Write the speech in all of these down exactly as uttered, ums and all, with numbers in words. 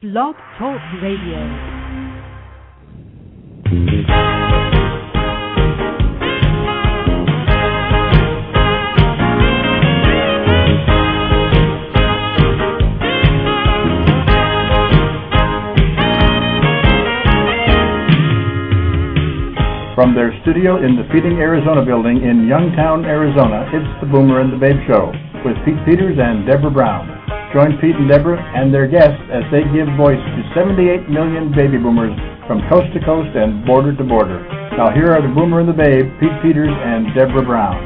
Blog Talk Radio. From their studio in the Feeding Arizona building in Youngtown, Arizona, it's the Boomer and the Babe Show with Pete Peters and Deborah Brown. Join Pete and Deborah and their guests as they give voice to seventy-eight million baby boomers from coast to coast and border to border. Now here are the Boomer and the Babe, Pete Peters and Deborah Brown.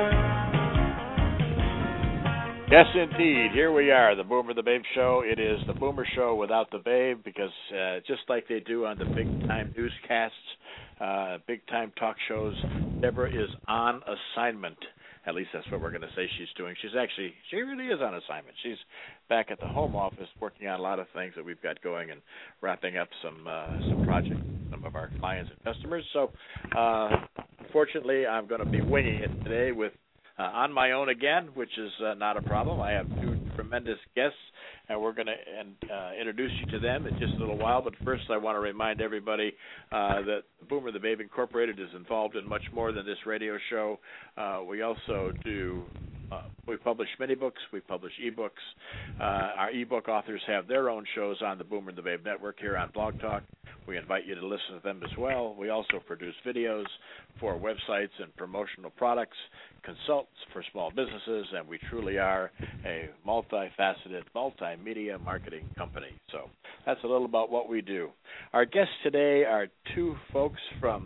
Yes, indeed. Here we are, the Boomer and the Babe Show. It is the Boomer Show without the Babe because uh, just like they do on the big-time newscasts, uh, big-time talk shows, Deborah is on assignment. At least that's what we're going to say she's doing. She's actually, she really is on assignment. She's back at the home office working on a lot of things that we've got going and wrapping up some uh, some projects, some of our clients and customers. So, uh, unfortunately, I'm going to be winging it today with Uh, on my own again, which is uh, not a problem. I have two tremendous guests, and we're going to uh, introduce you to them in just a little while. But first, I want to remind everybody uh, that Boomer the Babe Incorporated is involved in much more than this radio show. Uh, we also do Uh, we publish many books. We publish e-books. Uh, our e-book authors have their own shows on the Boomer and the Babe Network here on Blog Talk. We invite you to listen to them as well. We also produce videos for websites and promotional products, consultants for small businesses, and we truly are a multifaceted, multimedia marketing company. So that's a little about what we do. Our guests today are two folks from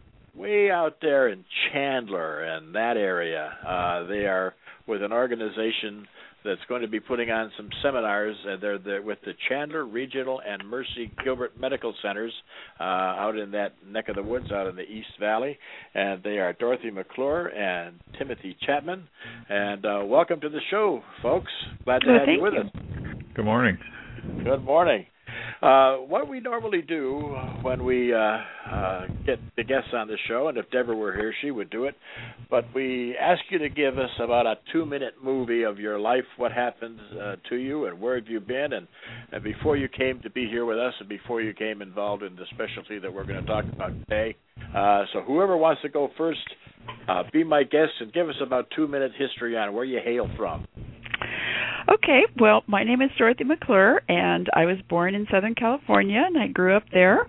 way out there in Chandler and that area. Uh, they are with an organization that's going to be putting on some seminars, and they're, they're with the Chandler Regional and Mercy Gilbert Medical Centers uh, out in that neck of the woods, out in the East Valley. And they are Dorothy McClure and Timothy Chapman. And uh, welcome to the show, folks. Glad to well, have you with you. us. Good morning. Good morning. Uh, what we normally do when we uh, uh, get the guests on the show, and if Deborah were here, she would do it, but we ask you to give us about a two-minute movie of your life, what happened uh, to you and where have you been, and, and before you came to be here with us and before you came involved in the specialty that we're going to talk about today. Uh, so whoever wants to go first, uh, be my guest and give us about two-minute history on where you hail from. Okay, well, my name is Dorothy McClure, and I was born in Southern California, and I grew up there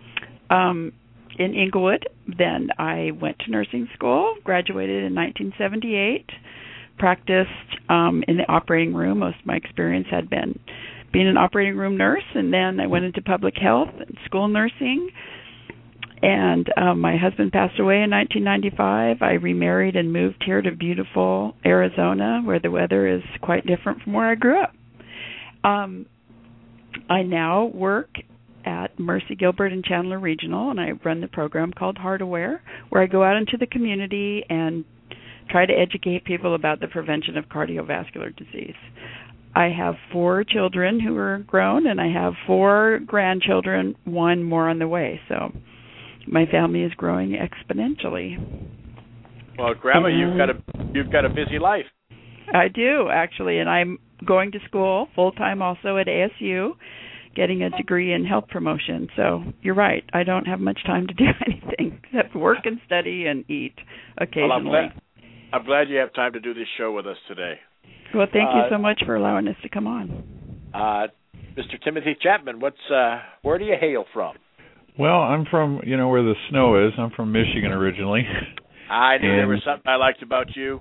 um, in Inglewood. Then I went to nursing school, graduated in nineteen seventy-eight, practiced um, in the operating room. Most of my experience had been being an operating room nurse, and then I went into public health and school nursing. And um, my husband passed away in nineteen ninety-five. I remarried and moved here to beautiful Arizona, where the weather is quite different from where I grew up. Um, I now work at Mercy Gilbert and Chandler Regional, and I run the program called Heart Aware, where I go out into the community and try to educate people about the prevention of cardiovascular disease. I have four children who are grown, and I have four grandchildren, one more on the way, so my family is growing exponentially. Well, Grandma, and you've got a you've got a busy life. I do, actually, and I'm going to school full-time also at A S U, getting a degree in health promotion. So you're right. I don't have much time to do anything except work and study and eat occasionally. Well, I'm glad, I'm glad you have time to do this show with us today. Well, thank uh, you so much for allowing us to come on. Uh, Mister Timothy Chapman, what's uh, where do you hail from? Well, I'm from, you know, where the snow is. I'm from Michigan originally. I knew and... there was something I liked about you.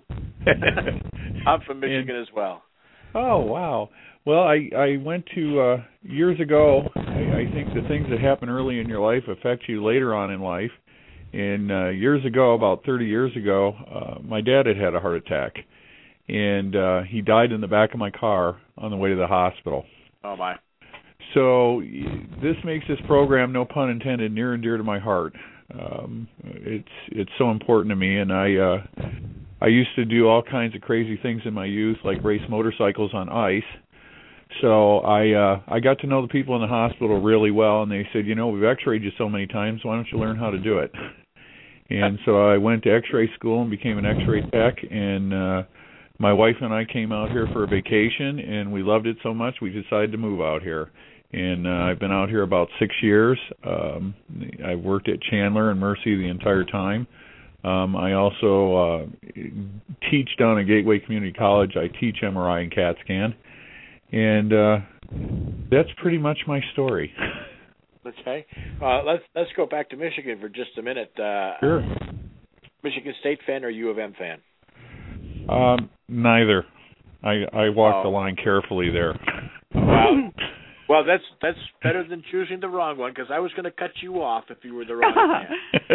I'm from Michigan and... as well. Oh, wow. Well, I, I went to, uh, years ago, I, I think the things that happen early in your life affect you later on in life. And uh, years ago, about thirty years ago, uh, my dad had had a heart attack. And uh, he died in the back of my car on the way to the hospital. Oh, my. So this makes this program, no pun intended, near and dear to my heart. Um, it's it's so important to me, and I uh, I used to do all kinds of crazy things in my youth, like race motorcycles on ice. So I uh, I got to know the people in the hospital really well, and they said, you know, we've X-rayed you so many times, why don't you learn how to do it? And so I went to X-ray school and became an X-ray tech, and uh, my wife and I came out here for a vacation, and we loved it so much we decided to move out here. and uh, I've been out here about six years. Um, I've worked at Chandler and Mercy the entire time. Um, I also uh, teach down at Gateway Community College. I teach M R I and CAT scan, and uh, that's pretty much my story. Okay, uh, let's let's go back to Michigan for just a minute. Uh, sure. Michigan State fan or U of M fan? Um, neither. I I walk oh. the line carefully there. Wow. Well, that's that's better than choosing the wrong one, because I was going to cut you off if you were the wrong fan.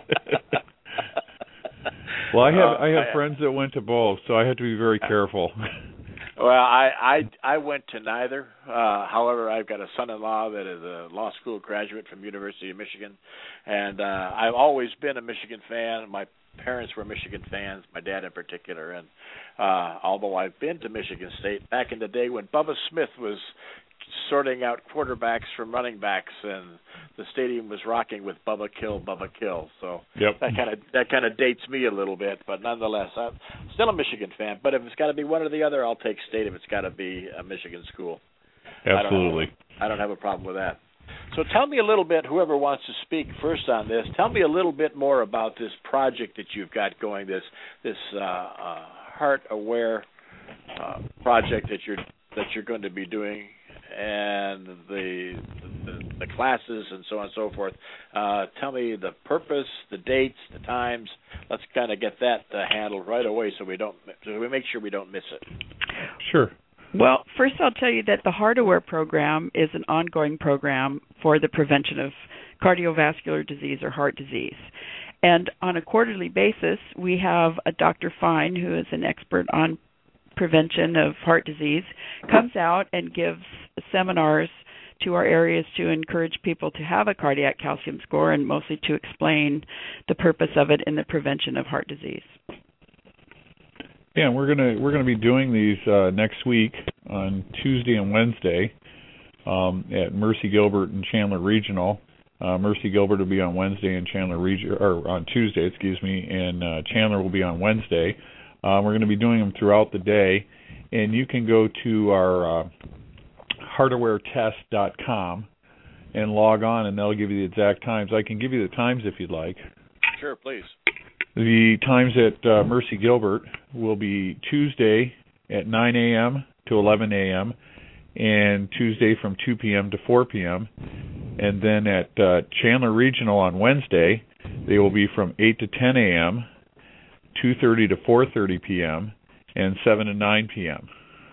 Well, I have uh, I have I, friends that went to both, so I have to be very careful. Well, I I, I went to neither. Uh, however, I've got a son-in-law that is a law school graduate from University of Michigan, and uh, I've always been a Michigan fan. My parents were Michigan fans, my dad in particular, and uh, although I've been to Michigan State back in the day when Bubba Smith was sorting out quarterbacks from running backs, and the stadium was rocking with Bubba Kill, Bubba Kill. So yep. that kind of that kind of dates me a little bit, but nonetheless, I'm still a Michigan fan. But if it's got to be one or the other, I'll take State if it's got to be a Michigan school. Absolutely. I don't, have, I don't have a problem with that. So tell me a little bit, whoever wants to speak first on this, tell me a little bit more about this project that you've got going, this this uh, uh, Heart Aware uh, project that you're that you're going to be doing, and the the, the classes and so on and so forth. Uh, tell me the purpose, the dates, the times. Let's kind of get that uh, handled right away, so we don't so we make sure we don't miss it. Sure. Well, first I'll tell you that the Heart Aware program is an ongoing program for the prevention of cardiovascular disease or heart disease. And on a quarterly basis, we have a Doctor Fine, who is an expert on prevention of heart disease, comes out and gives seminars to our areas to encourage people to have a cardiac calcium score, and mostly to explain the purpose of it in the prevention of heart disease. Yeah, we're gonna we're gonna be doing these uh, next week on Tuesday and Wednesday um, at Mercy Gilbert and Chandler Regional. Uh, Mercy Gilbert will be on Wednesday and Chandler Region, or on Tuesday, excuse me, and uh, Chandler will be on Wednesday. Uh, we're going to be doing them throughout the day, and you can go to our uh, heart aware test dot com and log on, and they'll give you the exact times. I can give you the times if you'd like. Sure, please. The times at uh, Mercy Gilbert will be Tuesday at nine a.m. to eleven a.m. and Tuesday from two p.m. to four p.m. And then at uh, Chandler Regional on Wednesday, they will be from eight to ten a.m., two thirty to four thirty p.m., and seven to nine p.m.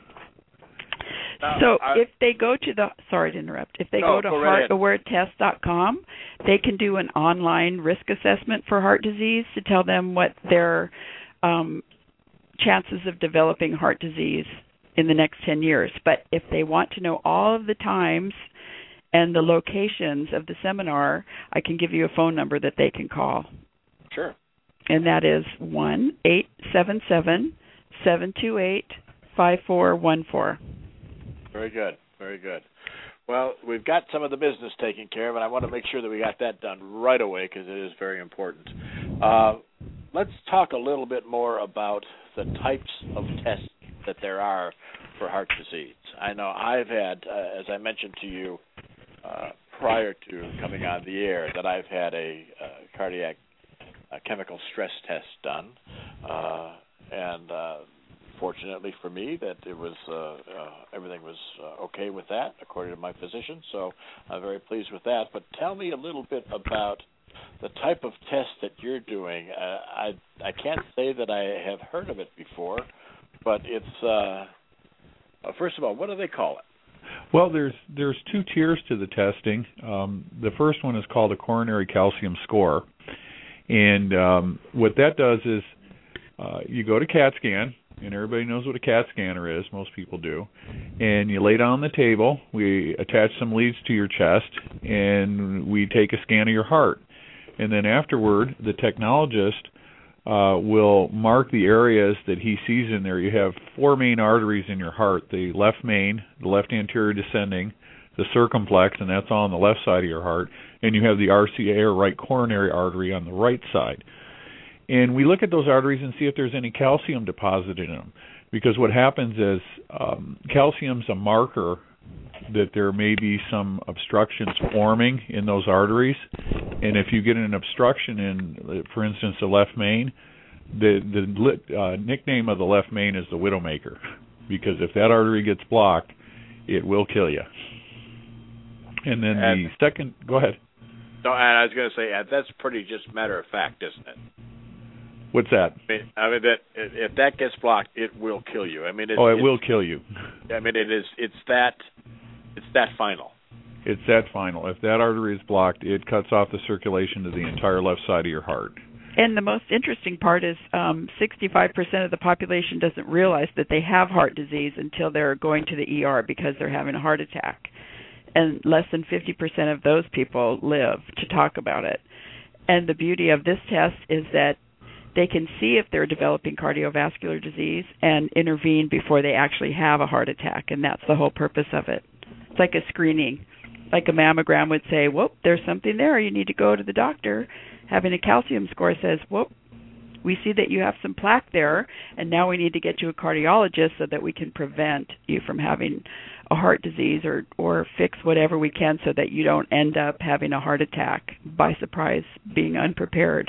So if they go to the, sorry to interrupt, if they no, go to go right heart aware test dot com, they can do an online risk assessment for heart disease to tell them what their um, chances of developing heart disease in the next ten years. But if they want to know all of the times and the locations of the seminar, I can give you a phone number that they can call. Sure. And that is one eight seven seven, seven two eight, five four one four. Very good, very good. Well, we've got some of the business taken care of, and I want to make sure that we got that done right away because it is very important. Uh, let's talk a little bit more about the types of tests that there are for heart disease. I know I've had, uh, as I mentioned to you uh, prior to coming on the air, that I've had a uh, cardiac uh, chemical stress test done, uh, and uh, fortunately for me, that it was uh, uh, everything was uh, okay with that, according to my physician. So I'm very pleased with that. But tell me a little bit about the type of test that you're doing. Uh, I I can't say that I have heard of it before, but it's uh, uh, first of all, what do they call it? Well, there's there's two tiers to the testing. Um, the first one is called a coronary calcium score, and um, what that does is uh, you go to CAT scan. And everybody knows what a CAT scanner is, most people do. And you lay down on the table, we attach some leads to your chest, and we take a scan of your heart. And then afterward, the technologist uh, will mark the areas that he sees in there. You have four main arteries in your heart, the left main, the left anterior descending, the circumflex, and that's all on the left side of your heart. And you have the R C A, or right coronary artery, on the right side. And we look at those arteries and see if there's any calcium deposited in them. Because what happens is um, calcium's a marker that there may be some obstructions forming in those arteries. And if you get an obstruction in, for instance, the left main, the the uh, nickname of the left main is the Widowmaker, because if that artery gets blocked, it will kill you. And then and, the second, go ahead. No, and I was going to say uh, that's pretty just matter of fact, isn't it? What's that? I mean, I mean that if that gets blocked, it will kill you. I mean, it, oh, it will kill you. I mean, it is. It's that. It's that final. It's that final. If that artery is blocked, it cuts off the circulation to the entire left side of your heart. And the most interesting part is um, sixty-five percent of the population doesn't realize that they have heart disease until they're going to the E R because they're having a heart attack. And less than fifty percent of those people live to talk about it. And the beauty of this test is that they can see if they're developing cardiovascular disease and intervene before they actually have a heart attack, and that's the whole purpose of it. It's like a screening. Like a mammogram would say, whoop, there's something there, you need to go to the doctor. Having a calcium score says, whoop, we see that you have some plaque there, and now we need to get you a cardiologist so that we can prevent you from having a heart disease or, or fix whatever we can so that you don't end up having a heart attack by surprise, being unprepared.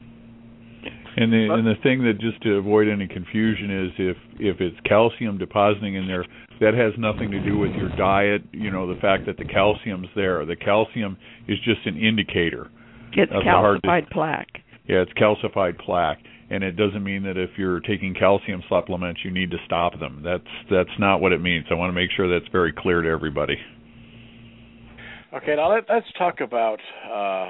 And the and the thing that, just to avoid any confusion, is if if it's calcium depositing in there, that has nothing to do with your diet. You know, the fact that the calcium's there. The calcium is just an indicator. It's of calcified the heart plaque. Yeah, it's calcified plaque, and it doesn't mean that if you're taking calcium supplements, you need to stop them. That's that's not what it means. I want to make sure that's very clear to everybody. Okay, now let, let's talk about uh,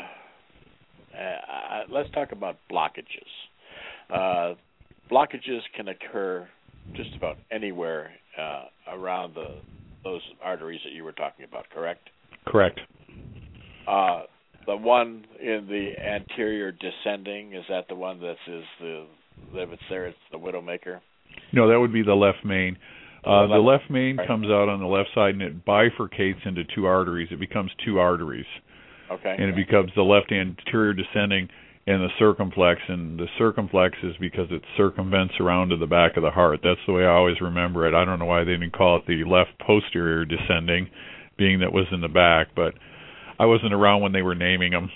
uh, let's talk about blockages. Uh, blockages can occur just about anywhere uh, around the those arteries that you were talking about, correct? Correct. Uh, the one in the anterior descending, is that the one that is the, if it's there, it's the Widowmaker? No, that would be the left main. Uh, the left main right. comes out on the left side, and it bifurcates into two arteries. It becomes two arteries. Okay. And it becomes the left anterior descending and the circumflex, and the circumflex is because it circumvents around to the back of the heart. That's the way I always remember it. I don't know why they didn't call it the left posterior descending, being that was in the back, but I wasn't around when they were naming them.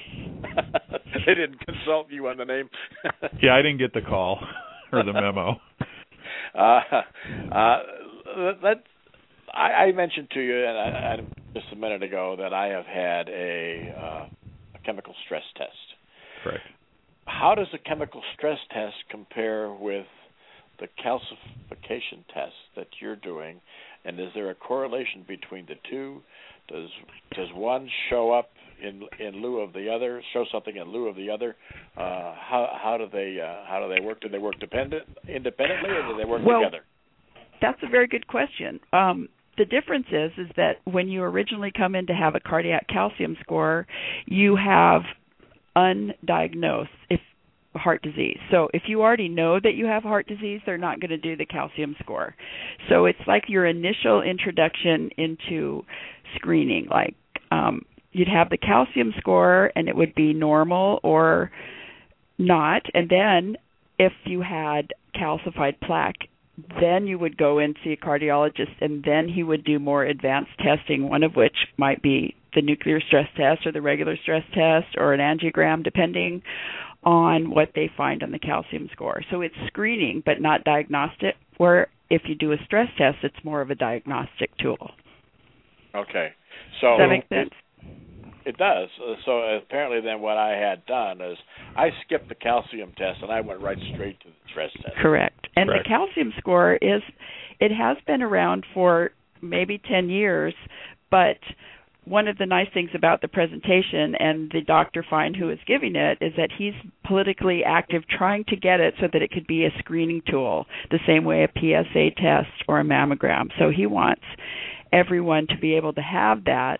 They didn't consult you on the name? Yeah, I didn't get the call or the memo. Uh, uh, that, I, I mentioned to you and I, I, just a minute ago that I have had a, uh, a chemical stress test. Correct. How does the chemical stress test compare with the calcification test that you're doing, and is there a correlation between the two? Does does one show up in in lieu of the other? Show something in lieu of the other? Uh, how how do they uh, how do they work? Do they work dependent independently, or do they work well, together? That's a very good question. Um, the difference is is that when you originally come in to have a cardiac calcium score, you have undiagnosed if heart disease. So if you already know that you have heart disease, they're not going to do the calcium score. So it's like your initial introduction into screening. Like um, you'd have the calcium score, and it would be normal or not. And then if you had calcified plaque, then you would go and see a cardiologist, and then he would do more advanced testing, one of which might be the nuclear stress test or the regular stress test or an angiogram, depending on what they find on the calcium score. So it's screening but not diagnostic, where if you do a stress test, it's more of a diagnostic tool. Okay. So does that make sense? It, it does. So apparently then what I had done is I skipped the calcium test and I went right straight to the stress test. Correct. And Correct. The calcium score is, it has been around for maybe ten years, but one of the nice things about the presentation and the Doctor Fine who is giving it is that he's politically active trying to get it so that it could be a screening tool, the same way a P S A test or a mammogram. So he wants everyone to be able to have that.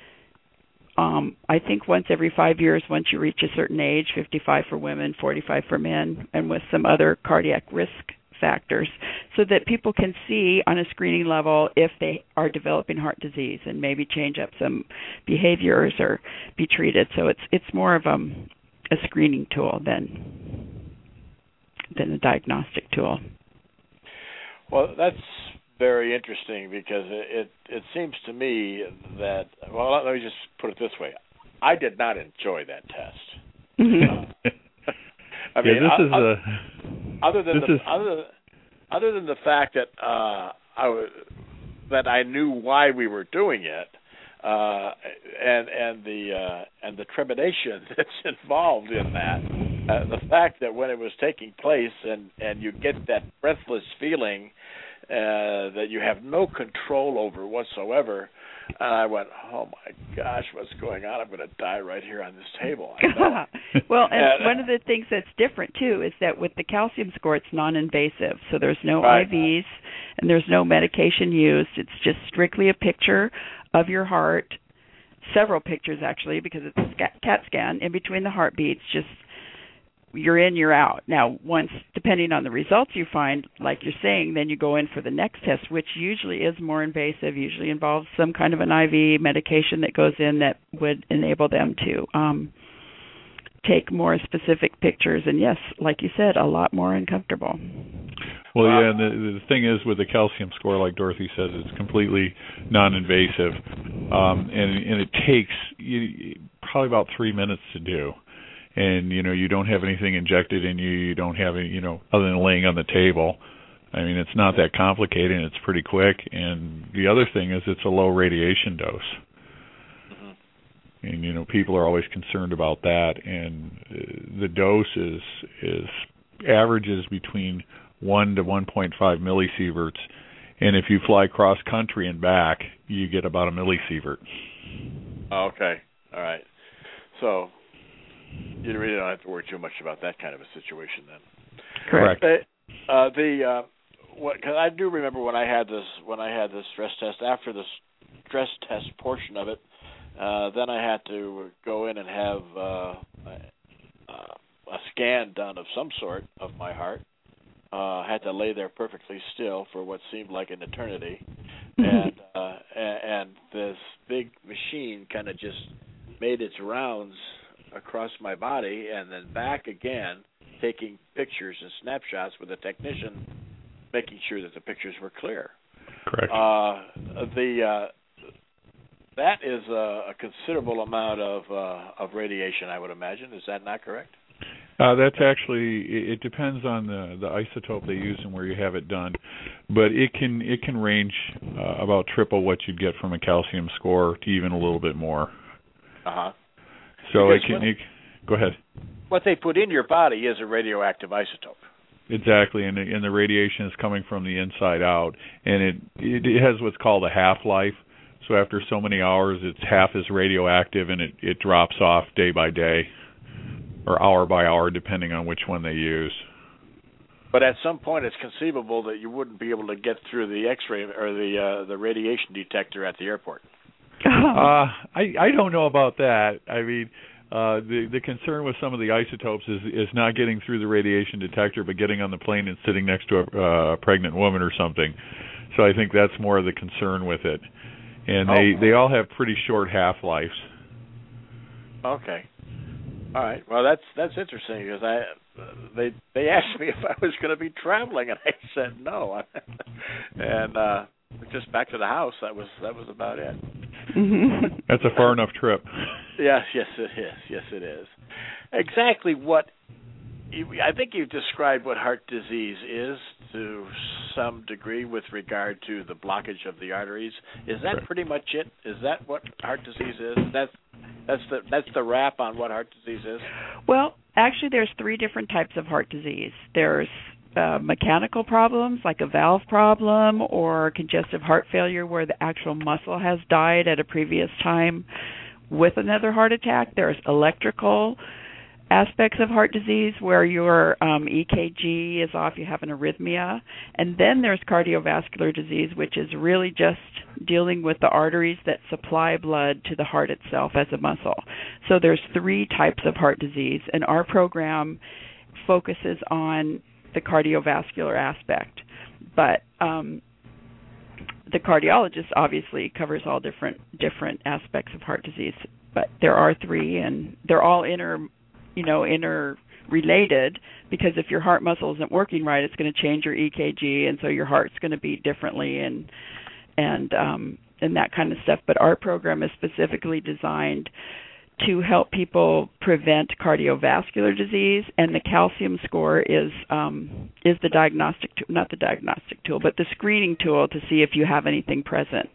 Um, I think once every five years, once you reach a certain age, fifty-five for women, forty-five for men, and with some other cardiac risk factors, so that people can see on a screening level if they are developing heart disease and maybe change up some behaviors or be treated. So it's it's more of a, a screening tool than than a diagnostic tool. Well, that's very interesting because it, it it seems to me that, well, let me just put it this way. I did not enjoy that test. Mm-hmm. I mean, yeah, this is other, a, other than this the is, other other than the fact that uh, I was, that I knew why we were doing it, uh, and and the uh, and the trepidation that's involved in that, uh, the fact that when it was taking place and, and you get that breathless feeling uh, that you have no control over whatsoever. And I went, oh, my gosh, what's going on? I'm going to die right here on this table. I know. Well, and, and one of the things that's different, too, is that with the calcium score, it's non-invasive. So there's no right. I Vs and there's no medication used. It's just strictly a picture of your heart, several pictures, actually, because it's a CAT scan in between the heartbeats, just you're in, you're out. Now, once, depending on the results you find, like you're saying, then you go in for the next test, which usually is more invasive, usually involves some kind of an I V medication that goes in that would enable them to um, take more specific pictures. And yes, like you said, a lot more uncomfortable. Well, yeah, and the, the thing is with the calcium score, like Dorothy says, it's completely non-invasive, um, and, and it takes you, probably about three minutes to do. And, you know, you don't have anything injected in you. You don't have any, you know, other than laying on the table. I mean, it's not that complicated, and it's pretty quick. And the other thing is it's a low radiation dose. Mm-hmm. And, you know, people are always concerned about that. And uh, the dose is, is averages between one to one point five millisieverts. And if you fly cross-country and back, you get about a millisievert. Okay. All right. So you really don't have to worry too much about that kind of a situation then. Correct. Uh, the uh, what? Because I do remember when I had this when I had this stress test. After the stress test portion of it, uh, then I had to go in and have uh, a scan done of some sort of my heart. Uh, I had to lay there perfectly still for what seemed like an eternity, and uh, and this big machine kind of just made its rounds across my body and then back again, taking pictures and snapshots with a technician, making sure that the pictures were clear. Correct. Uh, the uh, that is a, a considerable amount of uh, of radiation, I would imagine. Is that not correct? Uh, that's actually it, it depends on the, the isotope they use and where you have it done, but it can it can range uh, about triple what you'd get from a calcium score to even a little bit more. Uh huh. So because it can. What, it, go ahead. What they put in your body is a radioactive isotope. Exactly, and the, and the radiation is coming from the inside out, and it it has what's called a half-life. So after so many hours, it's half as radioactive, and it, it drops off day by day, or hour by hour, depending on which one they use. But at some point, it's conceivable that you wouldn't be able to get through the X-ray or the uh, the radiation detector at the airport. Uh, I I don't know about that. I mean, uh, the the concern with some of the isotopes is is not getting through the radiation detector, but getting on the plane and sitting next to a, uh, a pregnant woman or something. So I think that's more of the concern with it. And oh. they they all have pretty short half-lives. Okay. All right. Well, that's that's interesting because I they they asked me if I was going to be traveling, and I said no. and uh, just back to the house. That was that was about it. That's a far enough trip. Yes, yes, it is. Yes, it is. Exactly what you, I think you've described what heart disease is to some degree with regard to the blockage of the arteries. Is that right. pretty much it? Is that what heart disease is? That's that's the that's the wrap on what heart disease is? Well, actually, there's three different types of heart disease. There's uh, mechanical problems like a valve problem or congestive heart failure where the actual muscle has died at a previous time with another heart attack. There's electrical aspects of heart disease where your um, E K G is off, you have an arrhythmia. And then there's cardiovascular disease, which is really just dealing with the arteries that supply blood to the heart itself as a muscle. So there's three types of heart disease, and our program focuses on the cardiovascular aspect. But um, the cardiologist obviously covers all different different aspects of heart disease. But there are three, and they're all inter, you know, inter related, because if your heart muscle isn't working right, it's going to change your E K G, and so your heart's going to beat differently and and um, and that kind of stuff. But our program is specifically designed to help people prevent cardiovascular disease, and the calcium score is um, is the diagnostic tool, not the diagnostic tool, but the screening tool to see if you have anything present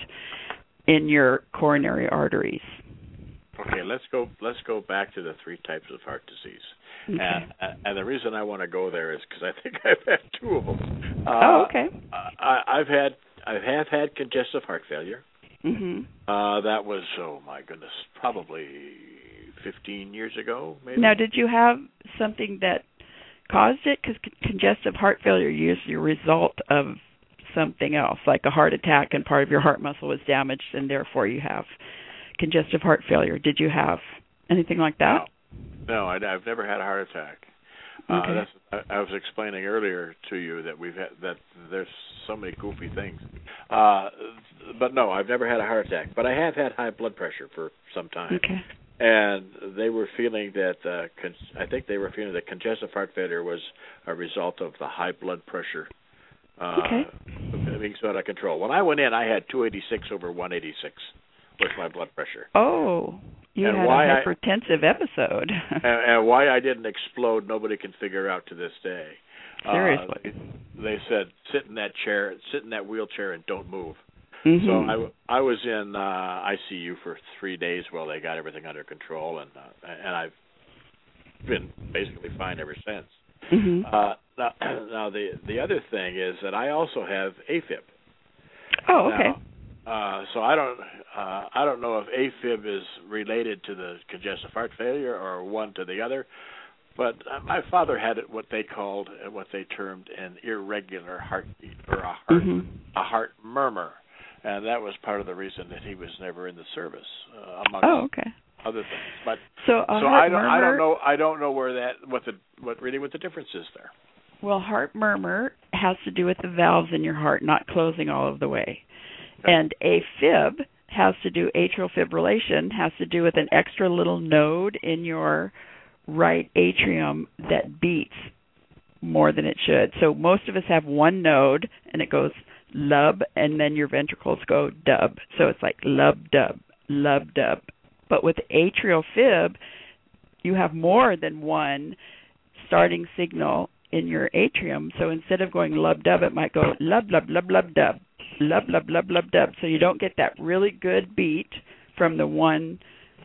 in your coronary arteries. Okay, let's go. Let's go back to the three types of heart disease, okay. and and the reason I want to go there is because I think I've had two of them. Uh, oh, okay. I, I've had I have had congestive heart failure. Mm-hmm. Uh, that was, oh my goodness, probably fifteen years ago, maybe. Now, did you have something that caused it? Because congestive heart failure is usually a result of something else, like a heart attack, and part of your heart muscle was damaged, and therefore you have congestive heart failure. Did you have anything like that? No, no I, I've never had a heart attack. Okay. Uh, that's, I, I was explaining earlier to you that we've had that there's so many goofy things. Uh, but no, I've never had a heart attack. But I have had high blood pressure for some time. Okay. And they were feeling that uh, con- I think they were feeling that congestive heart failure was a result of the high blood pressure uh, okay. being so out of control. When I went in, I had two eighty-six over one eighty-six was my blood pressure. Oh. You and had why a hypertensive I, episode. and, and why I didn't explode, nobody can figure out to this day. Seriously. Uh, they said, sit in that chair, sit in that wheelchair and don't move. Mm-hmm. So I, I was in uh, I C U for three days while they got everything under control, and uh, and I've been basically fine ever since. Mm-hmm. Uh, now, now the the other thing is that I also have AFib. Oh, okay. Now, Uh, so I don't, uh, I don't know if AFib is related to the congestive heart failure or one to the other, but uh, my father had it what they called, uh, what they termed an irregular heartbeat or a heart, mm-hmm. a heart murmur, and that was part of the reason that he was never in the service, uh, among oh, okay. other things. But so, a so heart I don't, murmur, I don't know, I don't know where that, what the, what really what the difference is there. Well, heart murmur has to do with the valves in your heart not closing all of the way. And AFib has to do, atrial fibrillation has to do with an extra little node in your right atrium that beats more than it should. So most of us have one node, and it goes lub, and then your ventricles go dub. So it's like lub, dub, lub, dub. But with atrial fib, you have more than one starting signal in your atrium. So instead of going lub, dub, it might go lub, lub, lub, lub, dub. Lub, lub, lub, lub, dub. So you don't get that really good beat from the one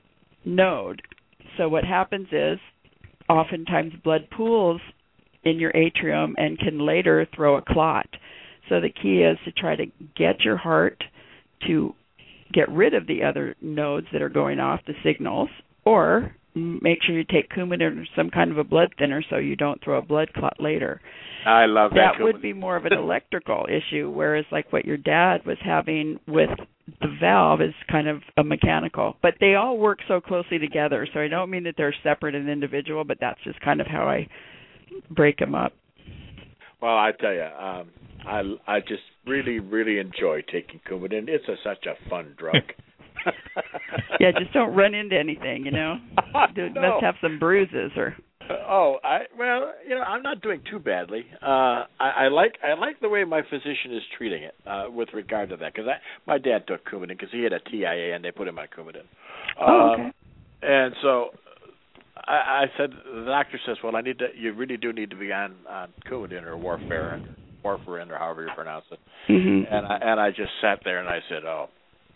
node. So what happens is oftentimes blood pools in your atrium and can later throw a clot. So the key is to try to get your heart to get rid of the other nodes that are going off, the signals, or make sure you take Coumadin or some kind of a blood thinner so you don't throw a blood clot later. I love that. That would be more of an electrical issue, whereas like what your dad was having with the valve is kind of a mechanical. But they all work so closely together, so I don't mean that they're separate and individual, but that's just kind of how I break them up. Well, I tell you, um, I I just really, really enjoy taking Coumadin. It's a, such a fun drug. Yeah, just don't run into anything, you know. You no. must have some bruises or. Uh, oh, I well, you know, I'm not doing too badly. Uh, I, I like I like the way my physician is treating it uh, with regard to that, because my dad took Coumadin because he had a T I A and they put him on Coumadin. Oh, okay. Um, and so I, I said, the doctor says, well, I need to. You really do need to be on, on Coumadin or warfarin, warfarin or however you pronounce it. Mm-hmm. And I and I just sat there and I said, oh.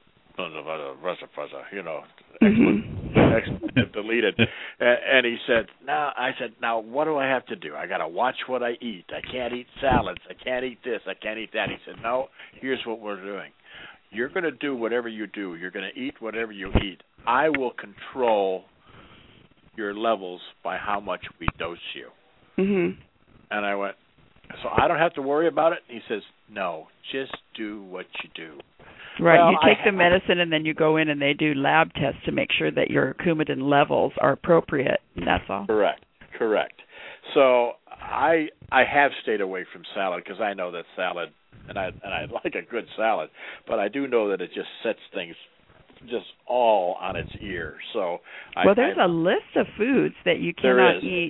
You know, mm-hmm. expletive deleted, and, and he said, "Now," I said, "Now, what do I have to do? I got to watch what I eat. I can't eat salads. I can't eat this. I can't eat that." He said, "No, here's what we're doing. You're going to do whatever you do. You're going to eat whatever you eat. I will control your levels by how much we dose you." Mm-hmm. And I went, "So I don't have to worry about it?" He says, "No, just do what you do." Right, well, you take I, the medicine and then you go in and they do lab tests to make sure that your Coumadin levels are appropriate. That's all. Correct, correct. So I I have stayed away from salad because I know that salad, and I and I like a good salad, but I do know that it just sets things just all on its ear. So I, well, there's I, a list of foods that you cannot eat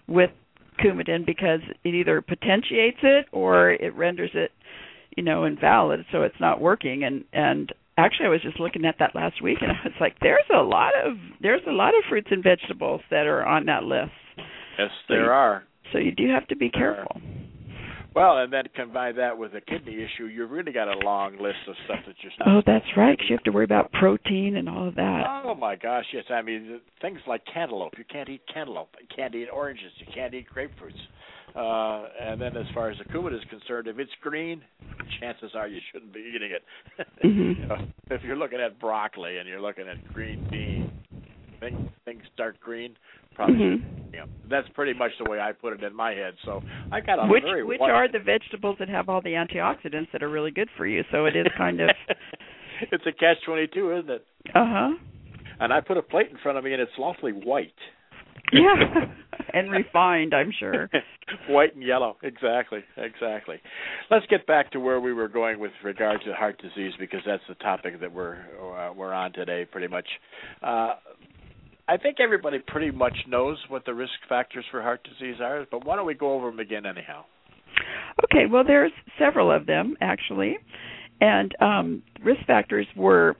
with Coumadin because it either potentiates it or it renders it, you know, invalid, so it's not working. And and actually, I was just looking at that last week, and I was like, there's a lot of there's a lot of fruits and vegetables that are on that list. Yes, so there you, are. So you do have to be there careful. Are. Well, and then combine that with a kidney issue, you've really got a long list of stuff that you're not. Oh, that's right, because you have to worry about protein and all of that. Oh, my gosh, yes. I mean, things like cantaloupe. You can't eat cantaloupe. You can't eat oranges. You can't eat grapefruits. Uh, and then as far as the Coumadin is concerned, if it's green, chances are you shouldn't be eating it. Mm-hmm. You know, if you're looking at broccoli and you're looking at green beans, things, things start green, probably mm-hmm. you know, that's pretty much the way I put it in my head. So I got a which very which wide... are the vegetables that have all the antioxidants that are really good for you. So it is kind of it's a catch twenty-two, isn't it? Uh huh. And I put a plate in front of me, and it's awfully white. Yeah, and refined, I'm sure. White and yellow, exactly, exactly. Let's get back to where we were going with regard to heart disease, because that's the topic that we're uh, we're on today, pretty much. Uh, I think everybody pretty much knows what the risk factors for heart disease are, but why don't we go over them again anyhow? Okay, well, there's several of them, actually. And um, risk factors were,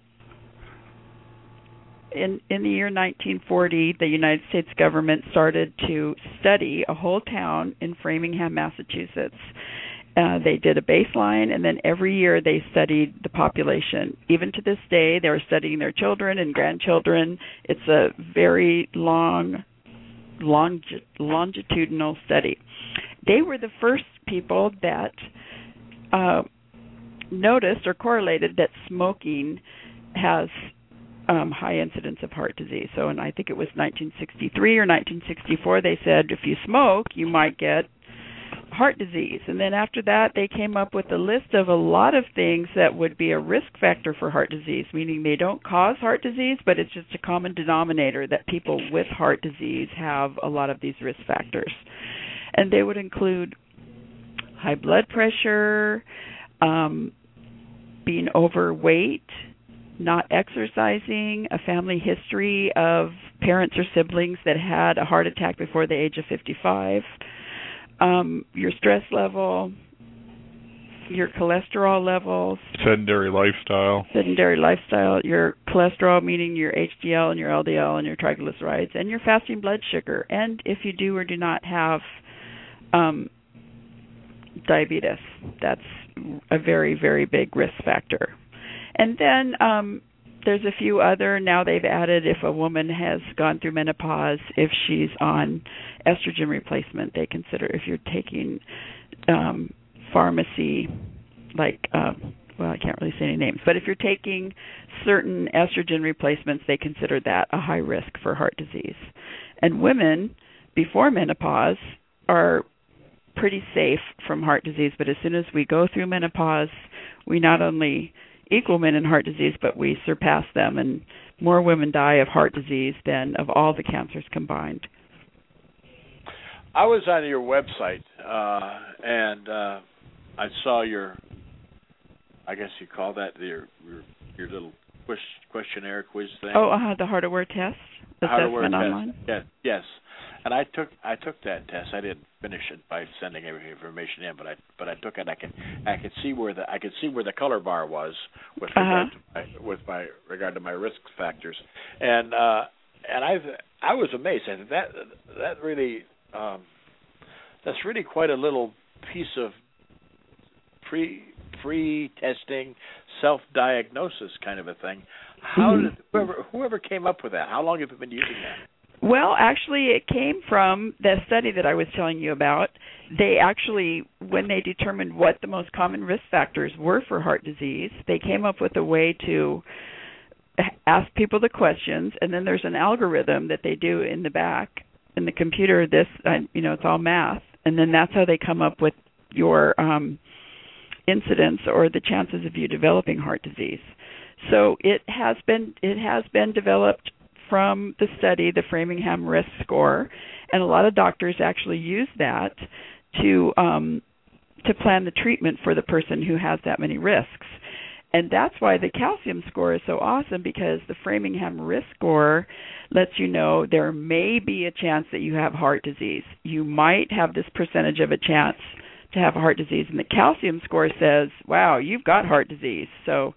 in, in the year nineteen forty, the United States government started to study a whole town in Framingham, Massachusetts. Uh, they did a baseline, and then every year they studied the population. Even to this day, they're studying their children and grandchildren. It's a very long, longi- longitudinal study. They were the first people that uh, noticed or correlated that smoking has um, high incidence of heart disease. So, and I think it was nineteen sixty-three or nineteen sixty-four, they said if you smoke, you might get heart disease. And then after that, they came up with a list of a lot of things that would be a risk factor for heart disease, meaning they don't cause heart disease, but it's just a common denominator that people with heart disease have a lot of these risk factors. And they would include high blood pressure, um, being overweight, not exercising, a family history of parents or siblings that had a heart attack before the age of fifty-five, um, your stress level, your cholesterol levels, sedentary lifestyle, sedentary lifestyle, your cholesterol, meaning your H D L and your L D L and your triglycerides, and your fasting blood sugar, and if you do or do not have um, diabetes, that's a very, very big risk factor. And then um, there's a few other, now they've added if a woman has gone through menopause, if she's on estrogen replacement, they consider if you're taking um, pharmacy, like, uh, well, I can't really say any names, but if you're taking certain estrogen replacements, they consider that a high risk for heart disease. And women before menopause are pretty safe from heart disease, but as soon as we go through menopause, we not only equal men in heart disease, but we surpass them, and more women die of heart disease than of all the cancers combined. I was on your website, uh, and uh, I saw your, I guess you call that your your, your little quiz, questionnaire quiz thing. Oh, uh, the Heart Aware test assessment online? Test. Yes, yes. And I took I took that test. I didn't finish it by sending every information in, but I but I took it. I could I could see where the I could see where the color bar was with regard uh-huh. to my, with my regard to my risk factors, and uh, and I I was amazed. I said that that really um, that's really quite a little piece of pre pre testing, self diagnosis kind of a thing. How mm-hmm. did whoever whoever came up with that? How long have you been using that? Well, actually, it came from the study that I was telling you about. They actually, when they determined what the most common risk factors were for heart disease, they came up with a way to ask people the questions, and then there's an algorithm that they do in the back in the computer. This, uh, you know, it's all math, and then that's how they come up with your um, incidence or the chances of you developing heart disease. So it has been it has been developed from the study, the Framingham Risk Score, and a lot of doctors actually use that to um, to plan the treatment for the person who has that many risks. and that's why the calcium score is so awesome, because the Framingham risk score lets you know there may be a chance that you have heart disease. You might have this percentage of a chance to have heart disease, and the calcium score says, wow, you've got heart disease. So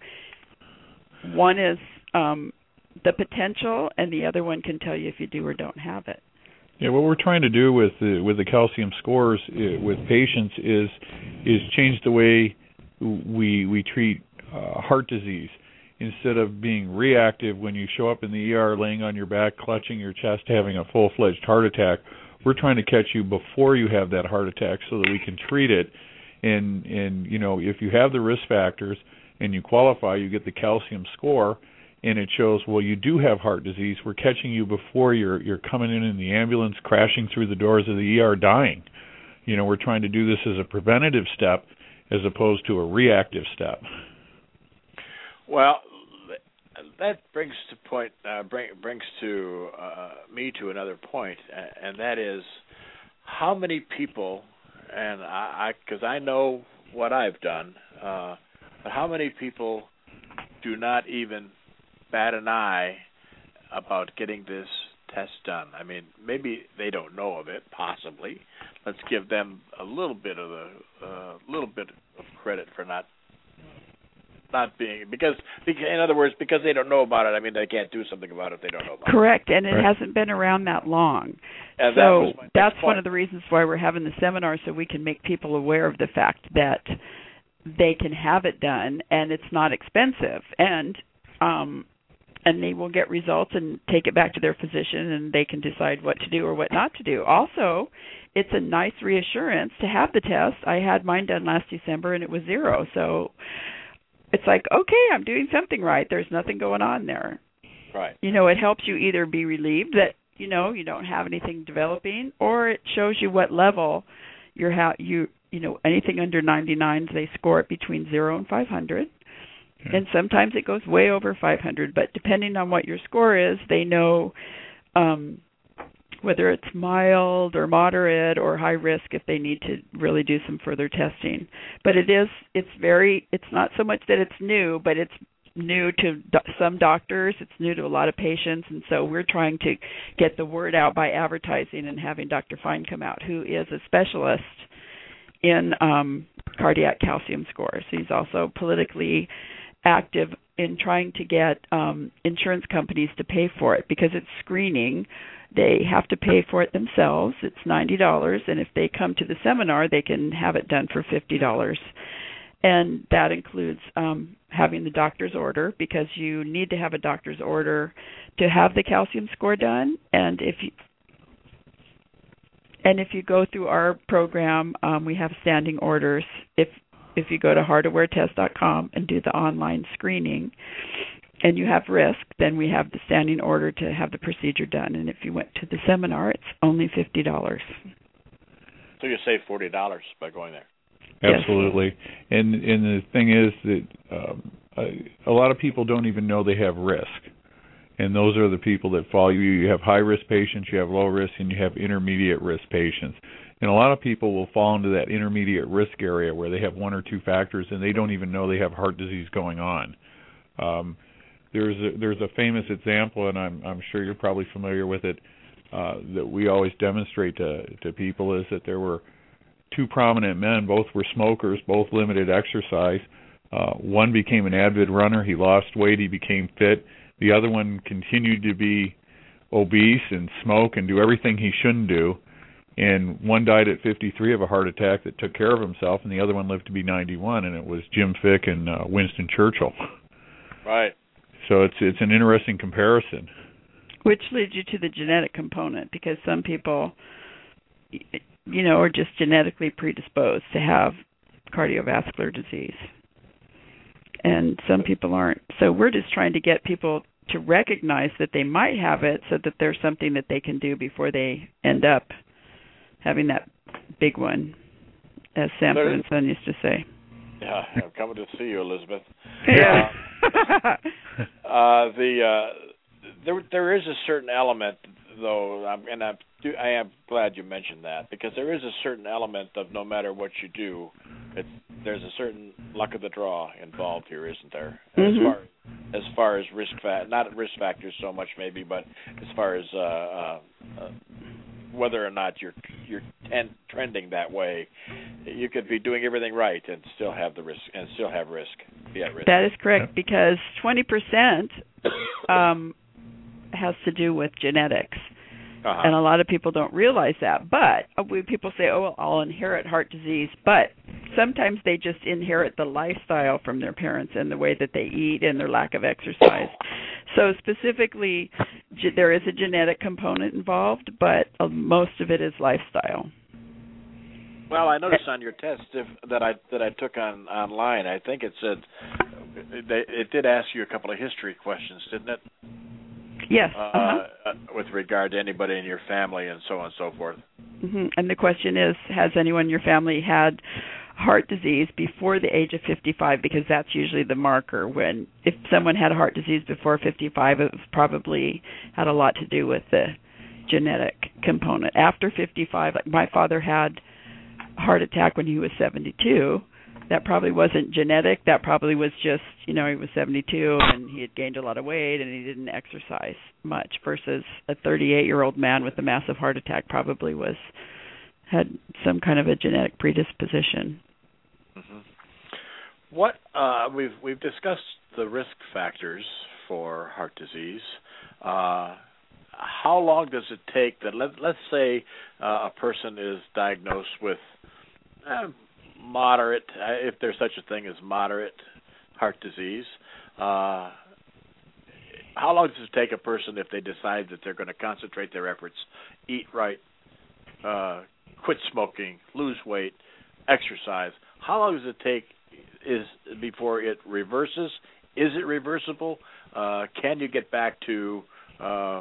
one is um, the potential, and the other one can tell you if you do or don't have it. Yeah, what we're trying to do with the, with the calcium scores uh, with patients is is change the way we we treat uh, heart disease. Instead of being reactive when you show up in the E R laying on your back, clutching your chest, having a full-fledged heart attack, we're trying to catch you before you have that heart attack so that we can treat it. And, and you know, if you have the risk factors and you qualify, you get the calcium score, and it shows, well, you do have heart disease. We're catching you before you're you're coming in in the ambulance, crashing through the doors of the E R, dying. You know, we're trying to do this as a preventative step as opposed to a reactive step. Well, that brings to point uh, bring, brings to uh, me to another point, and that is how many people, and I, because I, I know what I've done, uh, but how many people do not even bat an eye about getting this test done? I mean, maybe they don't know of it, possibly. Let's give them a little bit of the uh, little bit of credit for not not being, because, in other words, because they don't know about it, I mean, they can't do something about it if they don't know about Correct, it. and it right. hasn't been around that long. And so that was my that's point. one of the reasons why we're having the seminar, so we can make people aware of the fact that they can have it done, and it's not expensive, and um, and they will get results and take it back to their physician, and they can decide what to do or what not to do. Also, it's a nice reassurance to have the test. I had mine done last December, and it was zero, so it's like, okay, I'm doing something right. There's nothing going on there. Right. You know, it helps you either be relieved that, you know, you don't have anything developing, or it shows you what level you're ha- you you know, anything under ninety-nine, they score it between zero and five hundred. Okay. And sometimes it goes way over five hundred, but depending on what your score is, they know um whether it's mild or moderate or high risk if they need to really do some further testing. But it is, it's very, it's not so much that it's new, but it's new to do- some doctors, it's new to a lot of patients, and so we're trying to get the word out by advertising and having Doctor Fine come out, who is a specialist in um, cardiac calcium scores. He's also politically active in trying to get um, insurance companies to pay for it, because it's screening. They have to pay for it themselves. It's ninety dollars, and if they come to the seminar, they can have it done for fifty dollars. And that includes um, having the doctor's order, because you need to have a doctor's order to have the calcium score done. And if you, and if you go through our program, um, we have standing orders. If if you go to heart aware test dot com and do the online screening, and you have risk, then we have the standing order to have the procedure done. And if you went to the seminar, it's only fifty dollars. So you save forty dollars by going there. Absolutely. Yes. And and the thing is that um, a, a lot of people don't even know they have risk. And those are the people that fall. You, you have high-risk patients, you have low-risk, and you have intermediate-risk patients. And a lot of people will fall into that intermediate risk area where they have one or two factors and they don't even know they have heart disease going on. Um, there's a, there's a famous example, and I'm, I'm sure you're probably familiar with it, uh, that we always demonstrate to, to people, is that there were two prominent men. Both were smokers, both limited exercise. Uh, one became an avid runner. He lost weight. He became fit. The other one continued to be obese and smoke and do everything he shouldn't do. And one died at fifty-three of a heart attack that took care of himself, and the other one lived to be ninety-one, and it was Jim Fick and uh, Winston Churchill. Right. So it's it's an interesting comparison. Which leads you to the genetic component, because some people, you know, are just genetically predisposed to have cardiovascular disease, and some people aren't. So we're just trying to get people to recognize that they might have it, so that there's something that they can do before they end up having that big one, as Sanford and Son used to say. Yeah, I'm coming to see you, Elizabeth. Yeah. Uh, uh, the uh, there there is a certain element, though, and I'm, I am glad you mentioned that, because there is a certain element of no matter what you do, it's there's a certain luck of the draw involved here, isn't there? Mm-hmm. As far as far as risk fa- not risk factors so much maybe, but as far as uh, uh, uh, whether or not you're you're ten- trending that way, you could be doing everything right and still have the risk and still have risk. Be at risk. That is correct, because twenty percent um, has to do with genetics. Uh-huh. And a lot of people don't realize that. But uh, we, people say, oh, well, I'll inherit heart disease. But sometimes they just inherit the lifestyle from their parents and the way that they eat and their lack of exercise. So specifically, ge- there is a genetic component involved, but uh, most of it is lifestyle. Well, I noticed on your test if, that I that I took on online, I think it said it, it did ask you a couple of history questions, didn't it? Yes. Uh, Uh-huh. uh, with regard to anybody in your family and so on and so forth. Mm-hmm. And the question is, has anyone in your family had heart disease before the age of fifty-five? Because that's usually the marker. When if someone had heart disease before fifty-five, it was probably had a lot to do with the genetic component. After fifty-five, like my father had a heart attack when he was seventy-two. That probably wasn't genetic. That probably was just, you know, he was seventy-two and he had gained a lot of weight and he didn't exercise much, versus a thirty-eight-year-old man with a massive heart attack probably was had some kind of a genetic predisposition. Mm-hmm. What uh, we've we've discussed the risk factors for heart disease. Uh, how long does it take that? Let, let's say uh, a person is diagnosed with Uh, moderate, if there's such a thing as moderate heart disease. Uh, how long does it take a person if they decide that they're going to concentrate their efforts, eat right, uh, quit smoking, lose weight, exercise? How long does it take is before it reverses? Is it reversible? Uh, can you get back to uh,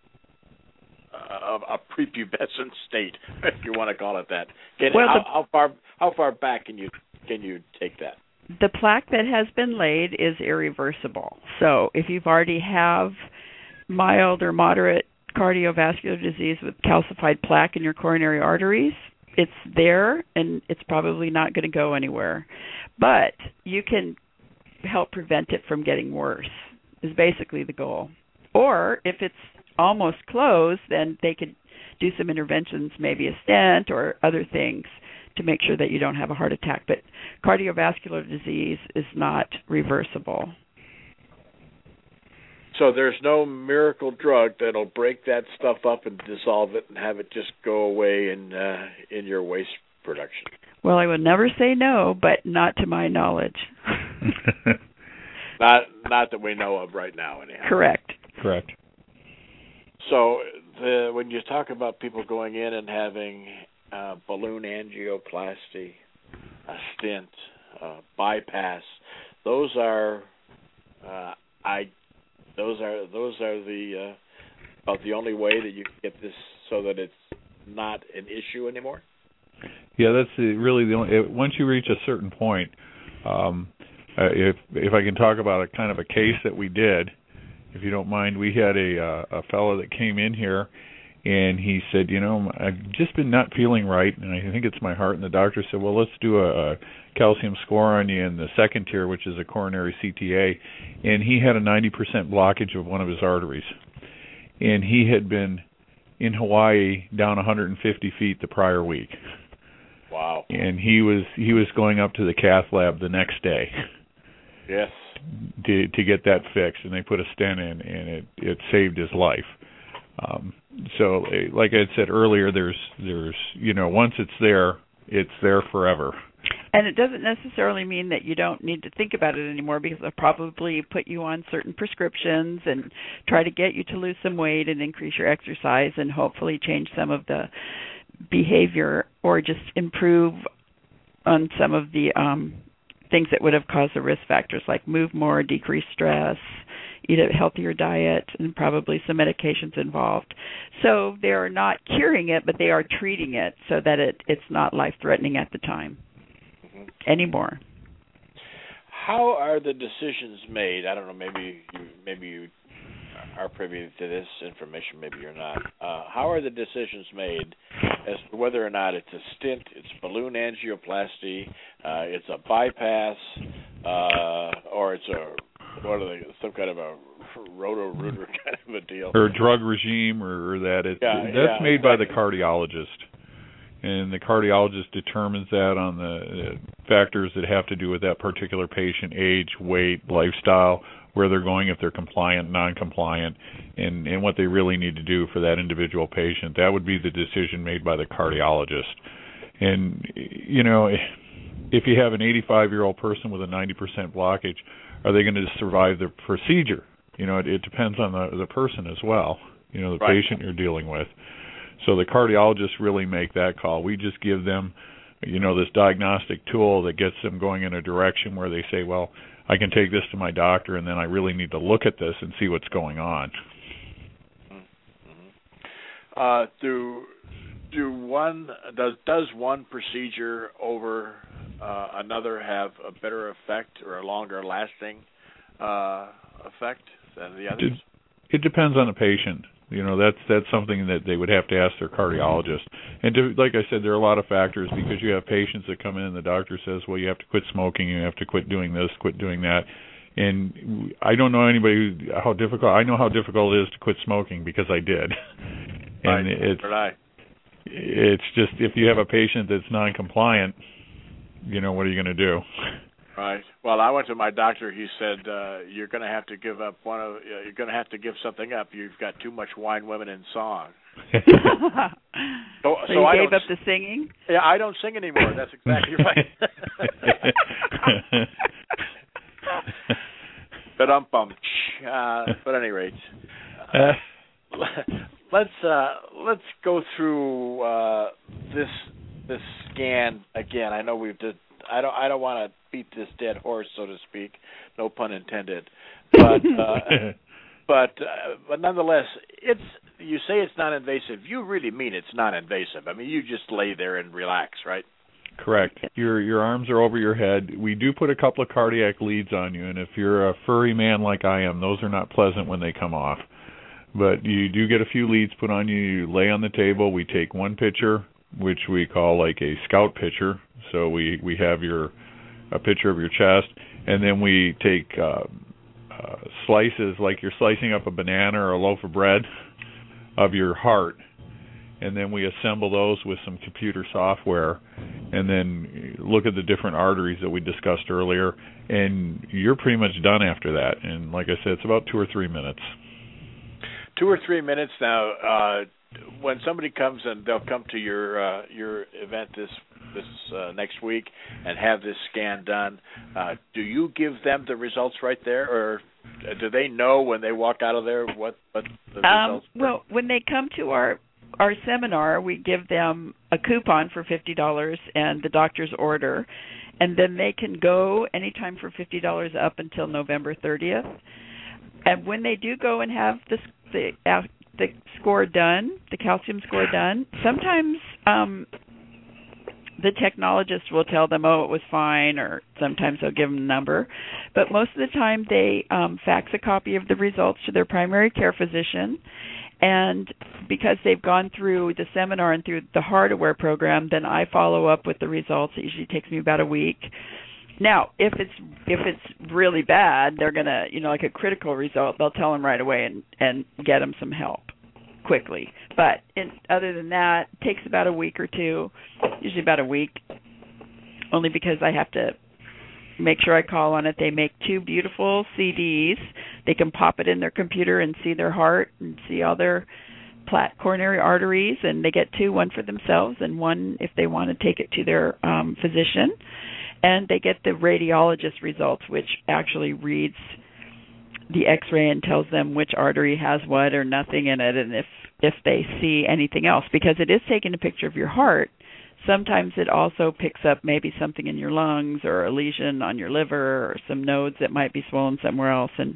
A, a prepubescent state, if you want to call it that? Can, well, how, the, how far how far back can you can you take that? The plaque that has been laid is irreversible. So if you've already have mild or moderate cardiovascular disease with calcified plaque in your coronary arteries, it's there and it's probably not going to go anywhere. But you can help prevent it from getting worse, is basically the goal. Or if it's almost closed, then they could do some interventions, maybe a stent or other things, to make sure that you don't have a heart attack. But cardiovascular disease is not reversible. So there's no miracle drug that'll break that stuff up and dissolve it and have it just go away in uh, in your waste production. Well, I would never say no, but not to my knowledge. not not that we know of right now, anyhow. Correct. Correct. So the, when you talk about people going in and having uh, balloon angioplasty, a stent, uh, bypass, those are uh, I those are those are the uh, about the only way that you can get this so that it's not an issue anymore. Yeah, that's the, really the only. It, once you reach a certain point, um, uh, if if I can talk about a kind of a case that we did. If you don't mind, we had a uh, a fellow that came in here, and he said, you know, I've just been not feeling right, and I think it's my heart. And the doctor said, well, let's do a, a calcium score on you in the second tier, which is a coronary C T A, and he had a ninety percent blockage of one of his arteries, and he had been in Hawaii down one hundred fifty feet the prior week. Wow! And he was he was going up to the cath lab the next day. Yes. To to get that fixed, and they put a stent in, and it, it saved his life. Um, so, like I said earlier, there's there's you know once it's there, it's there forever. And it doesn't necessarily mean that you don't need to think about it anymore, because they'll probably put you on certain prescriptions and try to get you to lose some weight and increase your exercise and hopefully change some of the behavior or just improve on some of the um things that would have caused the risk factors, like move more, decrease stress, eat a healthier diet, and probably some medications involved. So they are not curing it, but they are treating it so that it, it's not life-threatening at the time mm-hmm. anymore. How are the decisions made? I don't know, maybe you, maybe you are privy to this information, maybe you're not. Uh, how are the decisions made as to whether or not it's a stent, it's balloon angioplasty, uh, it's a bypass, uh, or it's a what are they? Some kind of a roto-rooter kind of a deal, or a drug regime, or, or that? It, yeah, that's yeah, made exactly. by the cardiologist, and the cardiologist determines that on the uh, factors that have to do with that particular patient: age, weight, lifestyle, where they're going, if they're compliant, non-compliant, and, and what they really need to do for that individual patient. That would be the decision made by the cardiologist. And, you know, if you have an eighty-five-year-old person with a ninety percent blockage, are they going to survive the procedure? You know, it, it depends on the, the person as well, you know, the right. patient you're dealing with. So the cardiologists really make that call. We just give them, you know, this diagnostic tool that gets them going in a direction where they say, well, I can take this to my doctor, and then I really need to look at this and see what's going on. Mm-hmm. Uh, do do one does does one procedure over uh, another have a better effect or a longer lasting uh, effect than the others? It, it depends on the patient. You know, that's that's something that they would have to ask their cardiologist. And to, like I said, there are a lot of factors, because you have patients that come in and the doctor says, well, you have to quit smoking, you have to quit doing this, quit doing that. And I don't know anybody who, how difficult, I know how difficult it is to quit smoking because I did. And right. it's, right. it's just, if you have a patient that's non-compliant, you know, what are you going to do? Right. Well, I went to my doctor. He said, uh, "You're going to have to give up one of. Uh, you're going to have to give something up. You've got too much wine, women, and song." so, so, so so you I gave don't, up the singing? Yeah, I don't sing anymore. That's exactly right. But um bum. Uh, but at any rate, uh, let's uh, let's go through uh, this this scan again. I know we've did. I don't. I don't want to beat this dead horse, so to speak. No pun intended. But uh, but uh, but nonetheless, it's. You say it's non-invasive. You really mean it's non-invasive. I mean, you just lay there and relax, right? Correct. Your your arms are over your head. We do put a couple of cardiac leads on you, and if you're a furry man like I am, those are not pleasant when they come off. But you do get a few leads put on you. You lay on the table. We take one picture, which we call like a scout picture. So we, we have your a picture of your chest, and then we take uh, uh, slices, like you're slicing up a banana or a loaf of bread, of your heart, and then we assemble those with some computer software, and then look at the different arteries that we discussed earlier, and you're pretty much done after that. And like I said, it's about two or three minutes. Two or three minutes now. Uh, when somebody comes and they'll come to your uh, your event this this uh, next week and have this scan done, uh, do you give them the results right there, or do they know when they walk out of there what, what the um, results are? Well, when they come to our our seminar, we give them a coupon for fifty dollars and the doctor's order, and then they can go anytime for fifty dollars up until November thirtieth. And when they do go and have the the, uh, the score done, the calcium score done, sometimes um, the technologist will tell them, oh, it was fine, or sometimes they'll give them a number. But most of the time they um, fax a copy of the results to their primary care physician, and because they've gone through the seminar and through the HeartAware program, then I follow up with the results. It usually takes me about a week. Now, if it's if it's really bad, they're going to, you know, like a critical result, they'll tell them right away and, and get them some help quickly. But in, other than that, it takes about a week or two, usually about a week, only because I have to make sure I call on it. They make two beautiful C Ds. They can pop it in their computer and see their heart and see all their plat- coronary arteries, and they get two, one for themselves and one if they want to take it to their um, physician. And they get the radiologist results, which actually reads the X-ray and tells them which artery has what or nothing in it, and if, if they see anything else. Because it is taking a picture of your heart, sometimes it also picks up maybe something in your lungs or a lesion on your liver or some nodes that might be swollen somewhere else. And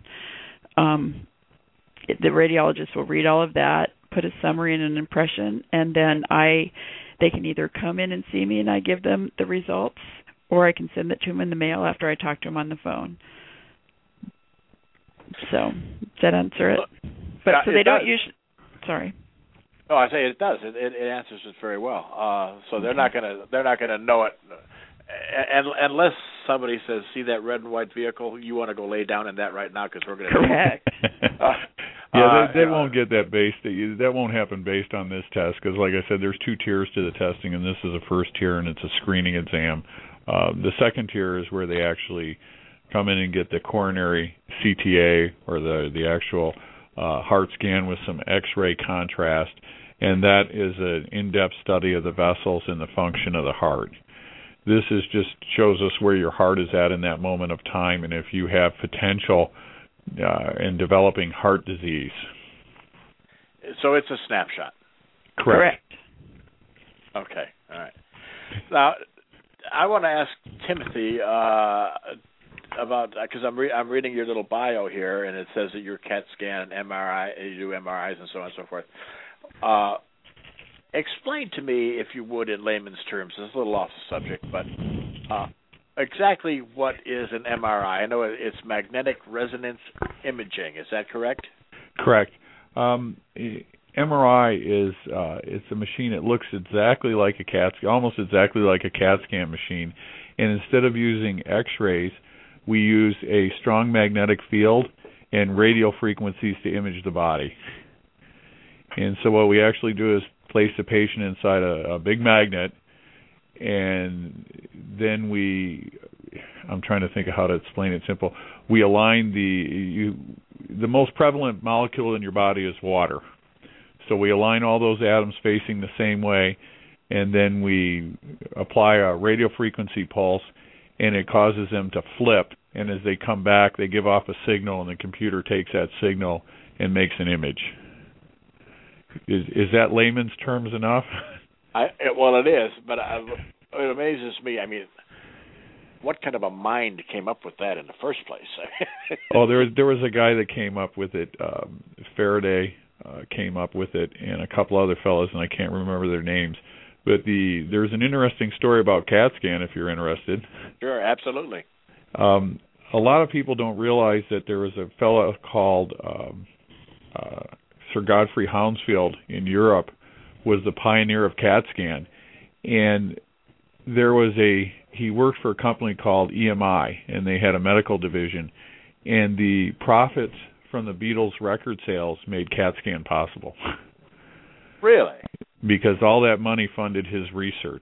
um, it, the radiologist will read all of that, put a summary and an impression, and then I they can either come in and see me and I give them the results, or I can send it to them in the mail after I talk to them on the phone. So does that answer it? But Uh, so they it don't does. usually. Sorry. Oh, I say it does. It, it, it answers it very well. Uh, so they're not gonna they're not gonna know it, and unless somebody says, "See that red and white vehicle? You want to go lay down in that right now because we're gonna." Correct. uh, yeah, uh, they, they uh, won't get that based. That won't happen based on this test because, like I said, there's two tiers to the testing, and this is a first tier, and it's a screening exam. Uh, the second tier is where they actually come in and get the coronary C T A or the the actual uh, heart scan with some X-ray contrast. And that is an in-depth study of the vessels and the function of the heart. This is just shows us where your heart is at in that moment of time and if you have potential uh, in developing heart disease. So it's a snapshot. Correct. Correct. Okay, all right. Now, I want to ask Timothy uh, about, because I'm, re- I'm reading your little bio here, and it says that you're CAT scan and M R I, you do M R Is and so on and so forth. Uh, explain to me, if you would, in layman's terms, it's a little off the subject, but uh, exactly what is an M R I? I know it's magnetic resonance imaging. Is that correct? Correct. Um, M R I is uh, it's a machine that looks exactly like a CAT, almost exactly like a CAT scan machine, and instead of using X-rays, we use a strong magnetic field and radio frequencies to image the body. And so what we actually do is place the patient inside a, a big magnet, and then we, I'm trying to think of how to explain it simple. We align the, you, the most prevalent molecule in your body is water. So we align all those atoms facing the same way, and then we apply a radio frequency pulse, and it causes them to flip. And as they come back, they give off a signal, and the computer takes that signal and makes an image. Is is that layman's terms enough? I, well, it is, but I, it amazes me. I mean, what kind of a mind came up with that in the first place? oh, there was there was a guy that came up with it. Um, Faraday uh, came up with it, and a couple other fellows, and I can't remember their names. But the there's an interesting story about CAT scan if you're interested. Sure, absolutely. Um, a lot of people don't realize that there was a fellow called um, uh, Sir Godfrey Hounsfield in Europe was the pioneer of CAT scan, and there was a he worked for a company called E M I, and they had a medical division, and the profits from the Beatles record sales made CAT scan possible. Really? Because all that money funded his research.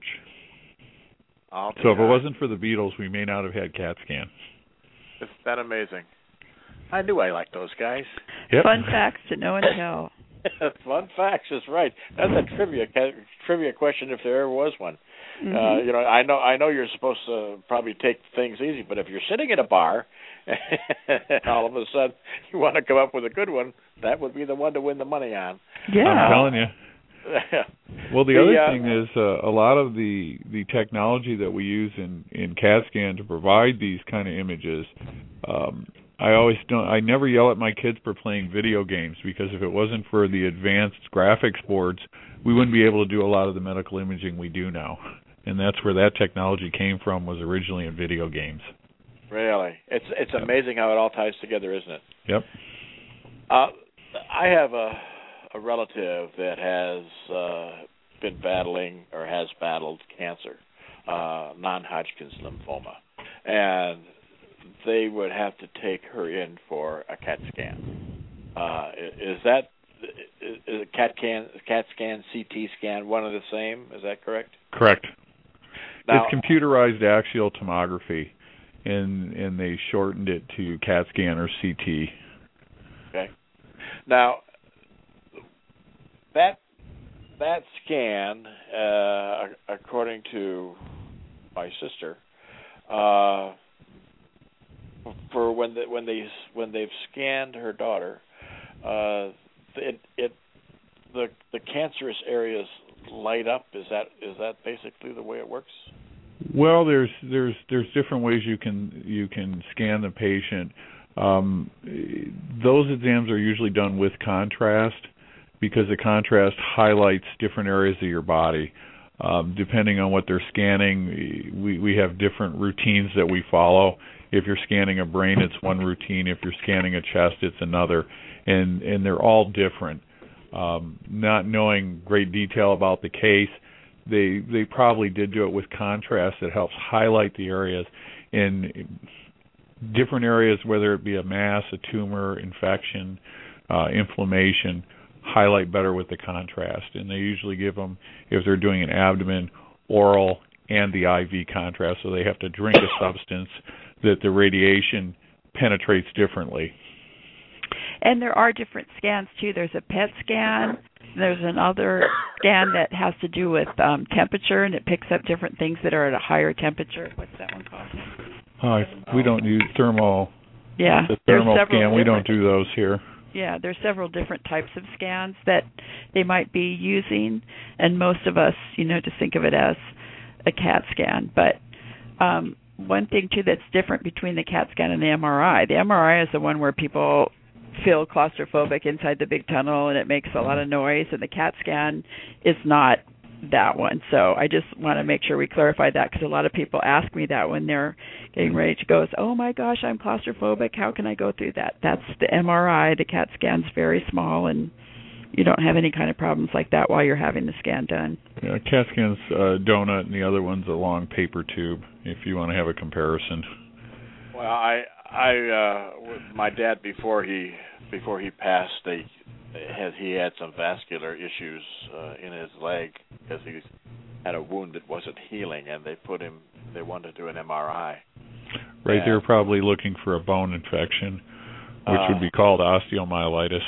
Oh, so if it wasn't for the Beatles, we may not have had CAT scan. Isn't that amazing? I knew I liked those guys. Yep. Fun facts to know and tell. Fun facts is right. That's a trivia trivia question if there ever was one. Mm-hmm. Uh, you know, I know I know you're supposed to probably take things easy, but if you're sitting in a bar, all of a sudden you want to come up with a good one, that would be the one to win the money on. Yeah, I'm telling you. Well, the, the other uh, thing is uh, a lot of the, the technology that we use in, in CAT scan to provide these kind of images. Um, I always don't. I never yell at my kids for playing video games because if it wasn't for the advanced graphics boards, we wouldn't be able to do a lot of the medical imaging we do now. And that's where that technology came from, was originally in video games. Really, it's it's yep. amazing how it all ties together, isn't it? Yep. Uh, I have a. a relative that has uh, been battling or has battled cancer, uh, non-Hodgkin's lymphoma, and they would have to take her in for a CAT scan. Uh, is that is a CAT scan, CAT scan, C T scan one of the same? Is that correct? Correct. Now, it's computerized axial tomography, and and they shortened it to CAT scan or C T. Okay. Now, That that scan, uh, according to my sister, uh, for when the, when they when they've scanned her daughter, uh, it it the the cancerous areas light up. Is that is that basically the way it works? Well, there's there's there's different ways you can you can scan the patient. Um, those exams are usually done with contrast, because the contrast highlights different areas of your body. Um, depending on what they're scanning, we, we have different routines that we follow, If you're scanning a brain, it's one routine. If you're scanning a chest, it's another, and and they're all different. Um, not knowing great detail about the case, they they probably did do it with contrast that helps highlight the areas in different areas, whether it be a mass, a tumor, infection, uh, inflammation, highlight better with the contrast. And they usually give them, if they're doing an abdomen, oral, and the I V contrast, so they have to drink a substance that the radiation penetrates differently. And there are different scans, too. There's a P E T scan. There's another scan that has to do with um, temperature, and it picks up different things that are at a higher temperature. What's that one called? Uh, we don't use thermal. Yeah. The thermal scan, we don't do those here. Yeah, there's several different types of scans that they might be using, and most of us, you know, just think of it as a CAT scan. But um, one thing, too, that's different between the CAT scan and the M R I, the M R I is the one where people feel claustrophobic inside the big tunnel and it makes a lot of noise, and the CAT scan is not that one. So I just want to make sure we clarify that, because a lot of people ask me that when they're getting ready to go, is, oh my gosh, I'm claustrophobic, how can I go through that? That's the M R I. The CAT scan's very small, and you don't have any kind of problems like that while you're having the scan done. Yeah, CAT scan's a donut, and the other one's a long paper tube, if you want to have a comparison. Well, I, I, uh, with my dad before he before he passed, they had he had some vascular issues uh, in his leg because he had a wound that wasn't healing, and they put him. They wanted to do an M R I. Right, and, they're probably looking for a bone infection, which uh, would be called osteomyelitis.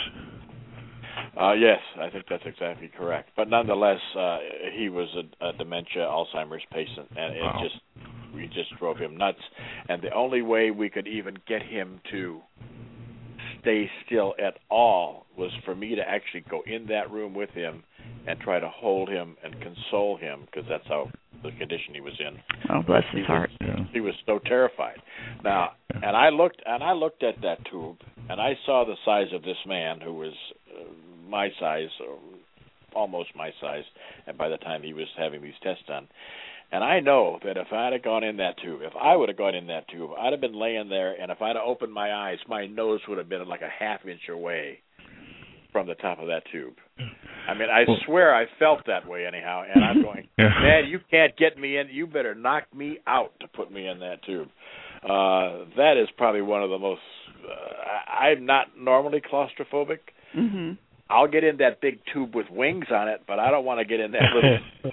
Uh, yes, I think that's exactly correct. But nonetheless, uh, he was a, a dementia Alzheimer's patient, and it Wow. just we just drove him nuts. And the only way we could even get him to stay still at all was for me to actually go in that room with him and try to hold him and console him, because that's how the condition he was in. Oh, bless his he heart. Was, Yeah. He was so terrified. Now, and I looked and I looked at that tube, and I saw the size of this man, who was uh, my size, or almost my size, and by the time he was having these tests done. And I know that if I'd have gone in that tube, if I would have gone in that tube, I'd have been laying there, and if I'd have opened my eyes, my nose would have been like a half inch away from the top of that tube. I mean, I swear I felt that way anyhow, and I'm going, Yeah. man, you can't get me in. You better knock me out to put me in that tube. Uh, that is probably one of the most, uh, I'm not normally claustrophobic. Mm-hmm. I'll get in that big tube with wings on it, but I don't want to get in that little.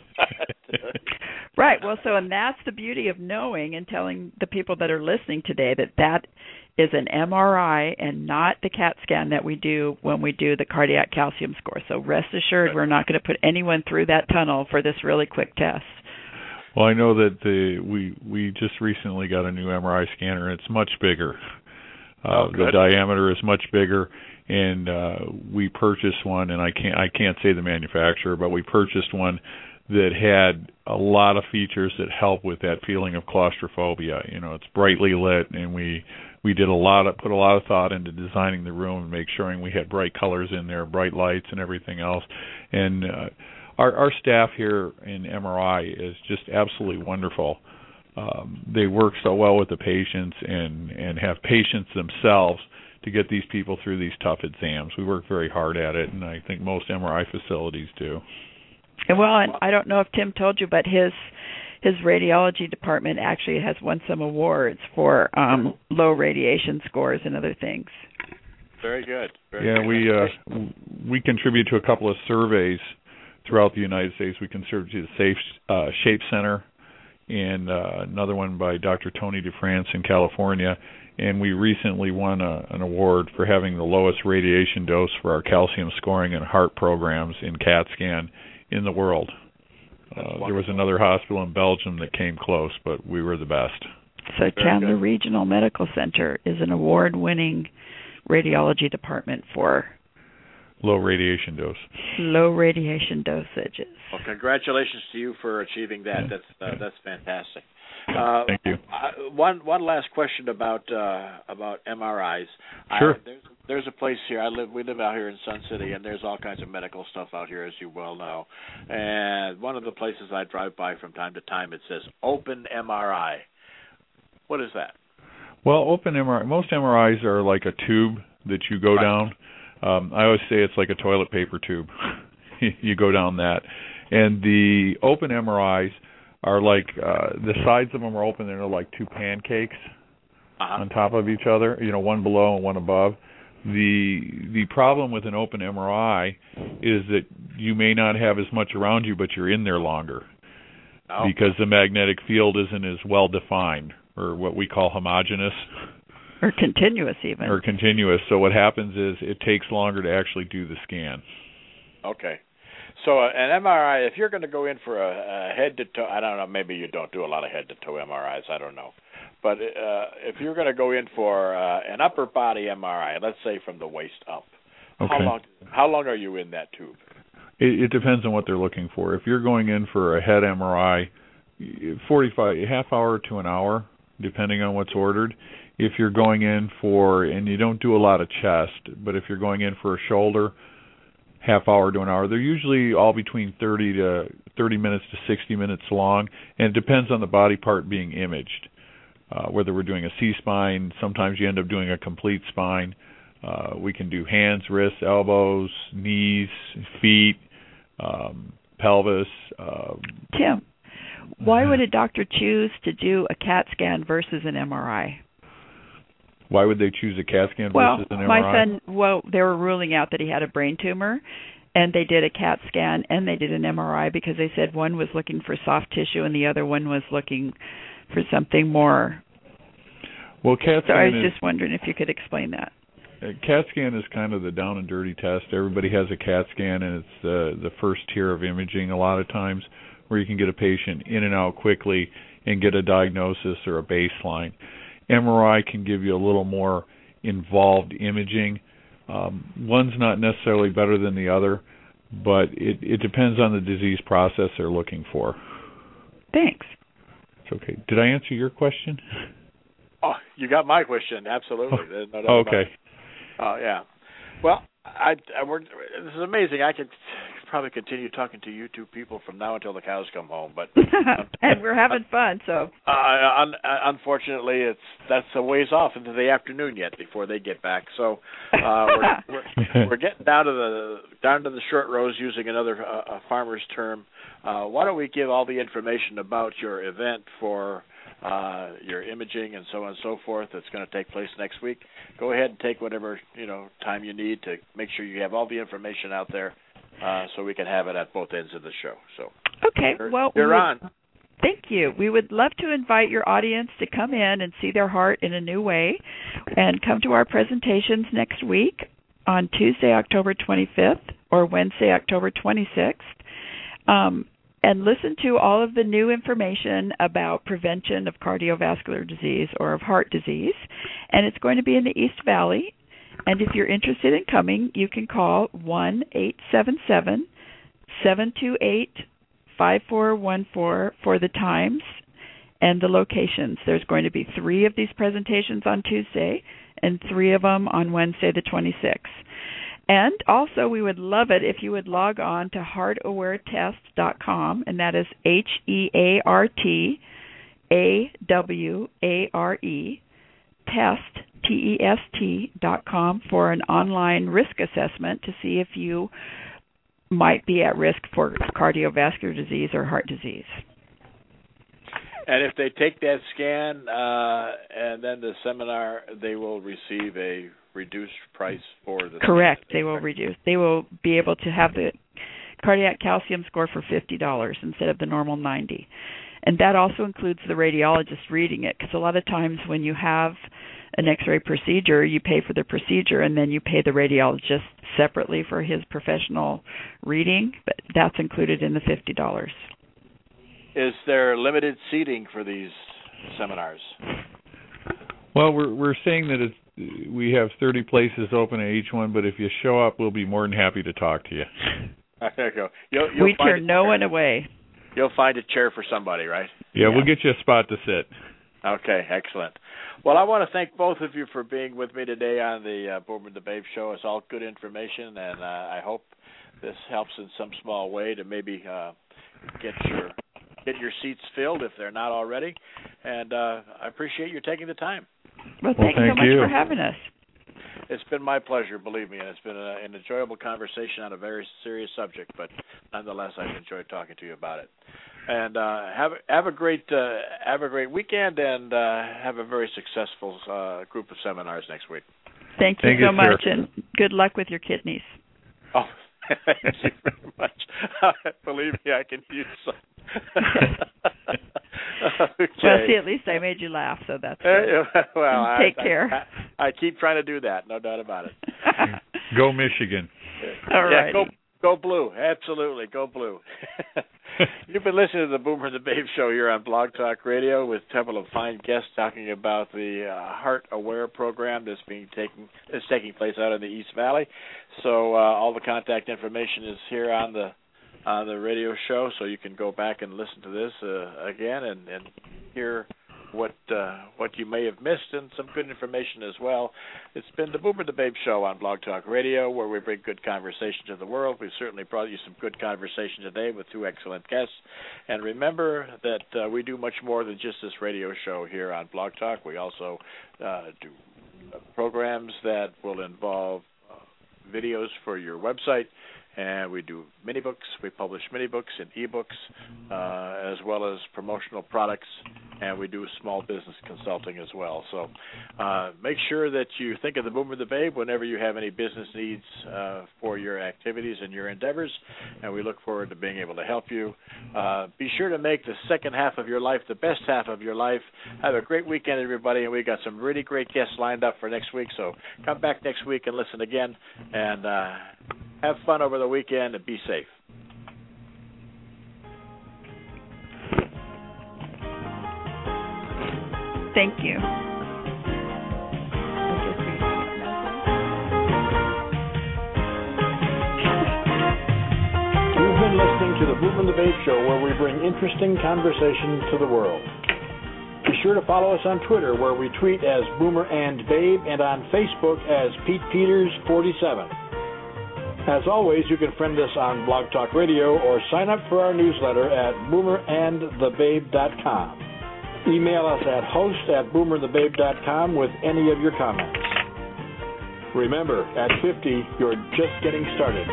Right. Well, so, and that's the beauty of knowing and telling the people that are listening today that that is an M R I and not the CAT scan that we do when we do the cardiac calcium score. So rest assured, we're not going to put anyone through that tunnel for this really quick test. Well, I know that the we we just recently got a new M R I scanner. It's much bigger. Uh, oh, the diameter is much bigger, and uh, we purchased one, and I can't I can't say the manufacturer, but we purchased one that had a lot of features that help with that feeling of claustrophobia. You know, it's brightly lit, and we we did a lot of put a lot of thought into designing the room and make sure we had bright colors in there, bright lights, and everything else. And uh, our our staff here in M R I is just absolutely wonderful. Um, they work so well with the patients and and have patience themselves to get these people through these tough exams. We work very hard at it, and I think most M R I facilities do. And well, and I don't know if Tim told you, but his his radiology department actually has won some awards for um, low radiation scores and other things. Very good. Very yeah, good. we uh, we contribute to a couple of surveys throughout the United States. We contribute to the Safe uh, Shape Center, and uh, another one by Doctor Tony DeFrance in California. And we recently won a, an award for having the lowest radiation dose for our calcium scoring and heart programs in CAT scan in the world. Uh, there was another hospital in Belgium that came close, but we were the best. So Chandler Regional Medical Center is an award-winning radiology department for low radiation dose. Low radiation dosages. Well, congratulations to you for achieving that. That's uh, that's fantastic. Uh, Thank you. Uh, one one last question about uh, about M R Is. Sure. I, there's, there's a place here. I live. We live out here in Sun City, and there's all kinds of medical stuff out here, as you well know. And one of the places I drive by from time to time, it says Open M R I. What is that? Well, open M R I, most M R Is are like a tube that you go right. down. Um, I always say it's like a toilet paper tube. You go down that. And the open M R Is are like, uh, the sides of them are open, and they're like two pancakes uh-huh. on top of each other, you know, one below and one above. The the problem with an open M R I is that you may not have as much around you, but you're in there longer oh. because the magnetic field isn't as well defined, or what we call homogeneous. Or continuous even. Or continuous. So what happens is it takes longer to actually do the scan. Okay. So uh, an M R I, if you're going to go in for a, a head-to-toe, I don't know, maybe you don't do a lot of head-to-toe M R Is, I don't know. But uh, if you're going to go in for uh, an upper body M R I, let's say from the waist up, okay. how long how long are you in that tube? It, it depends on what they're looking for. If you're going in for a head M R I, forty-five, a half hour to an hour, depending on what's ordered. If you're going in for, and you don't do a lot of chest, but if you're going in for a shoulder, half hour to an hour, they're usually all between thirty to thirty minutes to sixty minutes long, and it depends on the body part being imaged. Uh, whether we're doing a C-spine, sometimes you end up doing a complete spine. Uh, we can do hands, wrists, elbows, knees, feet, um, pelvis. Um, Tim, why would a doctor choose to do a CAT scan versus an M R I? Why would they choose a CAT scan well, versus an M R I? Well, my son, well, they were ruling out that he had a brain tumor, and they did a CAT scan and they did an M R I because they said one was looking for soft tissue and the other one was looking for something more. Well, CAT scan so I was is, just wondering if you could explain that. A CAT scan is kind of the down and dirty test. Everybody has a CAT scan, and it's the the first tier of imaging a lot of times, where you can get a patient in and out quickly and get a diagnosis or a baseline. M R I can give you a little more involved imaging. Um, one's not necessarily better than the other, but it, it depends on the disease process they're looking for. Thanks. It's okay. Did I answer your question? Oh, you got my question. Absolutely. There's no doubt oh, okay. Oh, uh, yeah. Well, I, I we're, this is amazing. I could probably continue talking to you two people from now until the cows come home, but and we're having fun. So, uh, un, unfortunately, it's that's a ways off into the afternoon yet before they get back. So, uh, we're, we're we're getting down to the down to the short rows, using another uh, a farmer's term. Uh, why don't we give all the information about your event for uh, your imaging and so on and so forth that's going to take place next week? Go ahead and take whatever you know time you need to make sure you have all the information out there, uh, so we can have it at both ends of the show. So okay, you're, well, you're we would, on. Thank you. We would love to invite your audience to come in and see their heart in a new way, and come to our presentations next week on Tuesday, October twenty-fifth, or Wednesday, October twenty-sixth. Um, and listen to all of the new information about prevention of cardiovascular disease or of heart disease. And it's going to be in the East Valley. And if you're interested in coming, you can call one eight seven seven, seven two eight, five four one four for the times and the locations. There's going to be three of these presentations on Tuesday and three of them on Wednesday the twenty-sixth. And also, we would love it if you would log on to heart aware test dot com, and that is H E A R T A W A R E, test, T E S T, dot com, for an online risk assessment to see if you might be at risk for cardiovascular disease or heart disease. And if they take that scan uh, and then the seminar, they will receive a reduced price for the correct scan. They will reduce they will be able to have the cardiac calcium score for fifty dollars instead of the normal ninety, and that also includes the radiologist reading it, because a lot of times when you have an x-ray procedure, you pay for the procedure and then you pay the radiologist separately for his professional reading, but that's included in the fifty dollars. Is there limited seating for these seminars? Well, we're we're saying that it's we have thirty places open at each one, but if you show up, we'll be more than happy to talk to you. There you go. You'll, you'll we turn no one away. You'll find a chair for somebody, right? Yeah, yeah, we'll get you a spot to sit. Okay, excellent. Well, I want to thank both of you for being with me today on the uh, Boomer and the Babe Show. It's all good information, and uh, I hope this helps in some small way to maybe uh, get your get your seats filled if they're not already. And uh, I appreciate you taking the time. Well, Well, thank you so thank much you. for having us. It's been my pleasure, believe me, and it's been a, an enjoyable conversation on a very serious subject, but nonetheless, I've enjoyed talking to you about it. And uh, have have a great uh, have a great weekend, and uh, have a very successful uh, group of seminars next week. Thank you Thank so you, much, sir. and good luck with your kidneys. Oh, thank you very much. Believe me, I can use some. Okay. Well, see, at least I made you laugh, so that's good. Uh, well, Take I, care. I, I keep trying to do that, no doubt about it. Go Michigan. All yeah, right. go go blue. Absolutely, go blue. You've been listening to the Boomer and the Babe Show here on Blog Talk Radio with several of fine guests talking about the uh, Heart Aware program that's being taken that's taking place out in the East Valley. So uh, all the contact information is here on the on the radio show, so you can go back and listen to this uh, again and, and hear what uh, what you may have missed and some good information as well. It's been the Boomer and the Babe Show on Blog Talk Radio, where we bring good conversation to the world. We've certainly brought you some good conversation today with two excellent guests. And remember that uh, we do much more than just this radio show here on Blog Talk. We also uh, do programs that will involve uh, videos for your website. And we do mini books. We publish mini books and e-books, uh, as well as promotional products, and we do small business consulting as well. So uh, make sure that you think of the Boomer and the Babe whenever you have any business needs uh, for your activities and your endeavors, and we look forward to being able to help you. Uh, be sure to make the second half of your life the best half of your life. Have a great weekend, everybody, and we got some really great guests lined up for next week. So come back next week and listen again, and uh, have fun over the weekend and be safe. Thank you. You've been listening to the Boomer and the Babe Show, where we bring interesting conversation to the world. Be sure to follow us on Twitter, where we tweet as Boomer and Babe, and on Facebook as Pete Peters forty-seven. As always, you can friend us on Blog Talk Radio or sign up for our newsletter at boomer and the babe dot com. Email us at host at boomer and the babe dot com with any of your comments. Remember, at fifty, you're just getting started.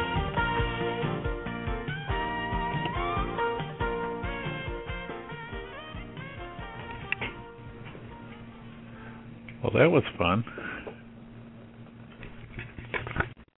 Well, that was fun.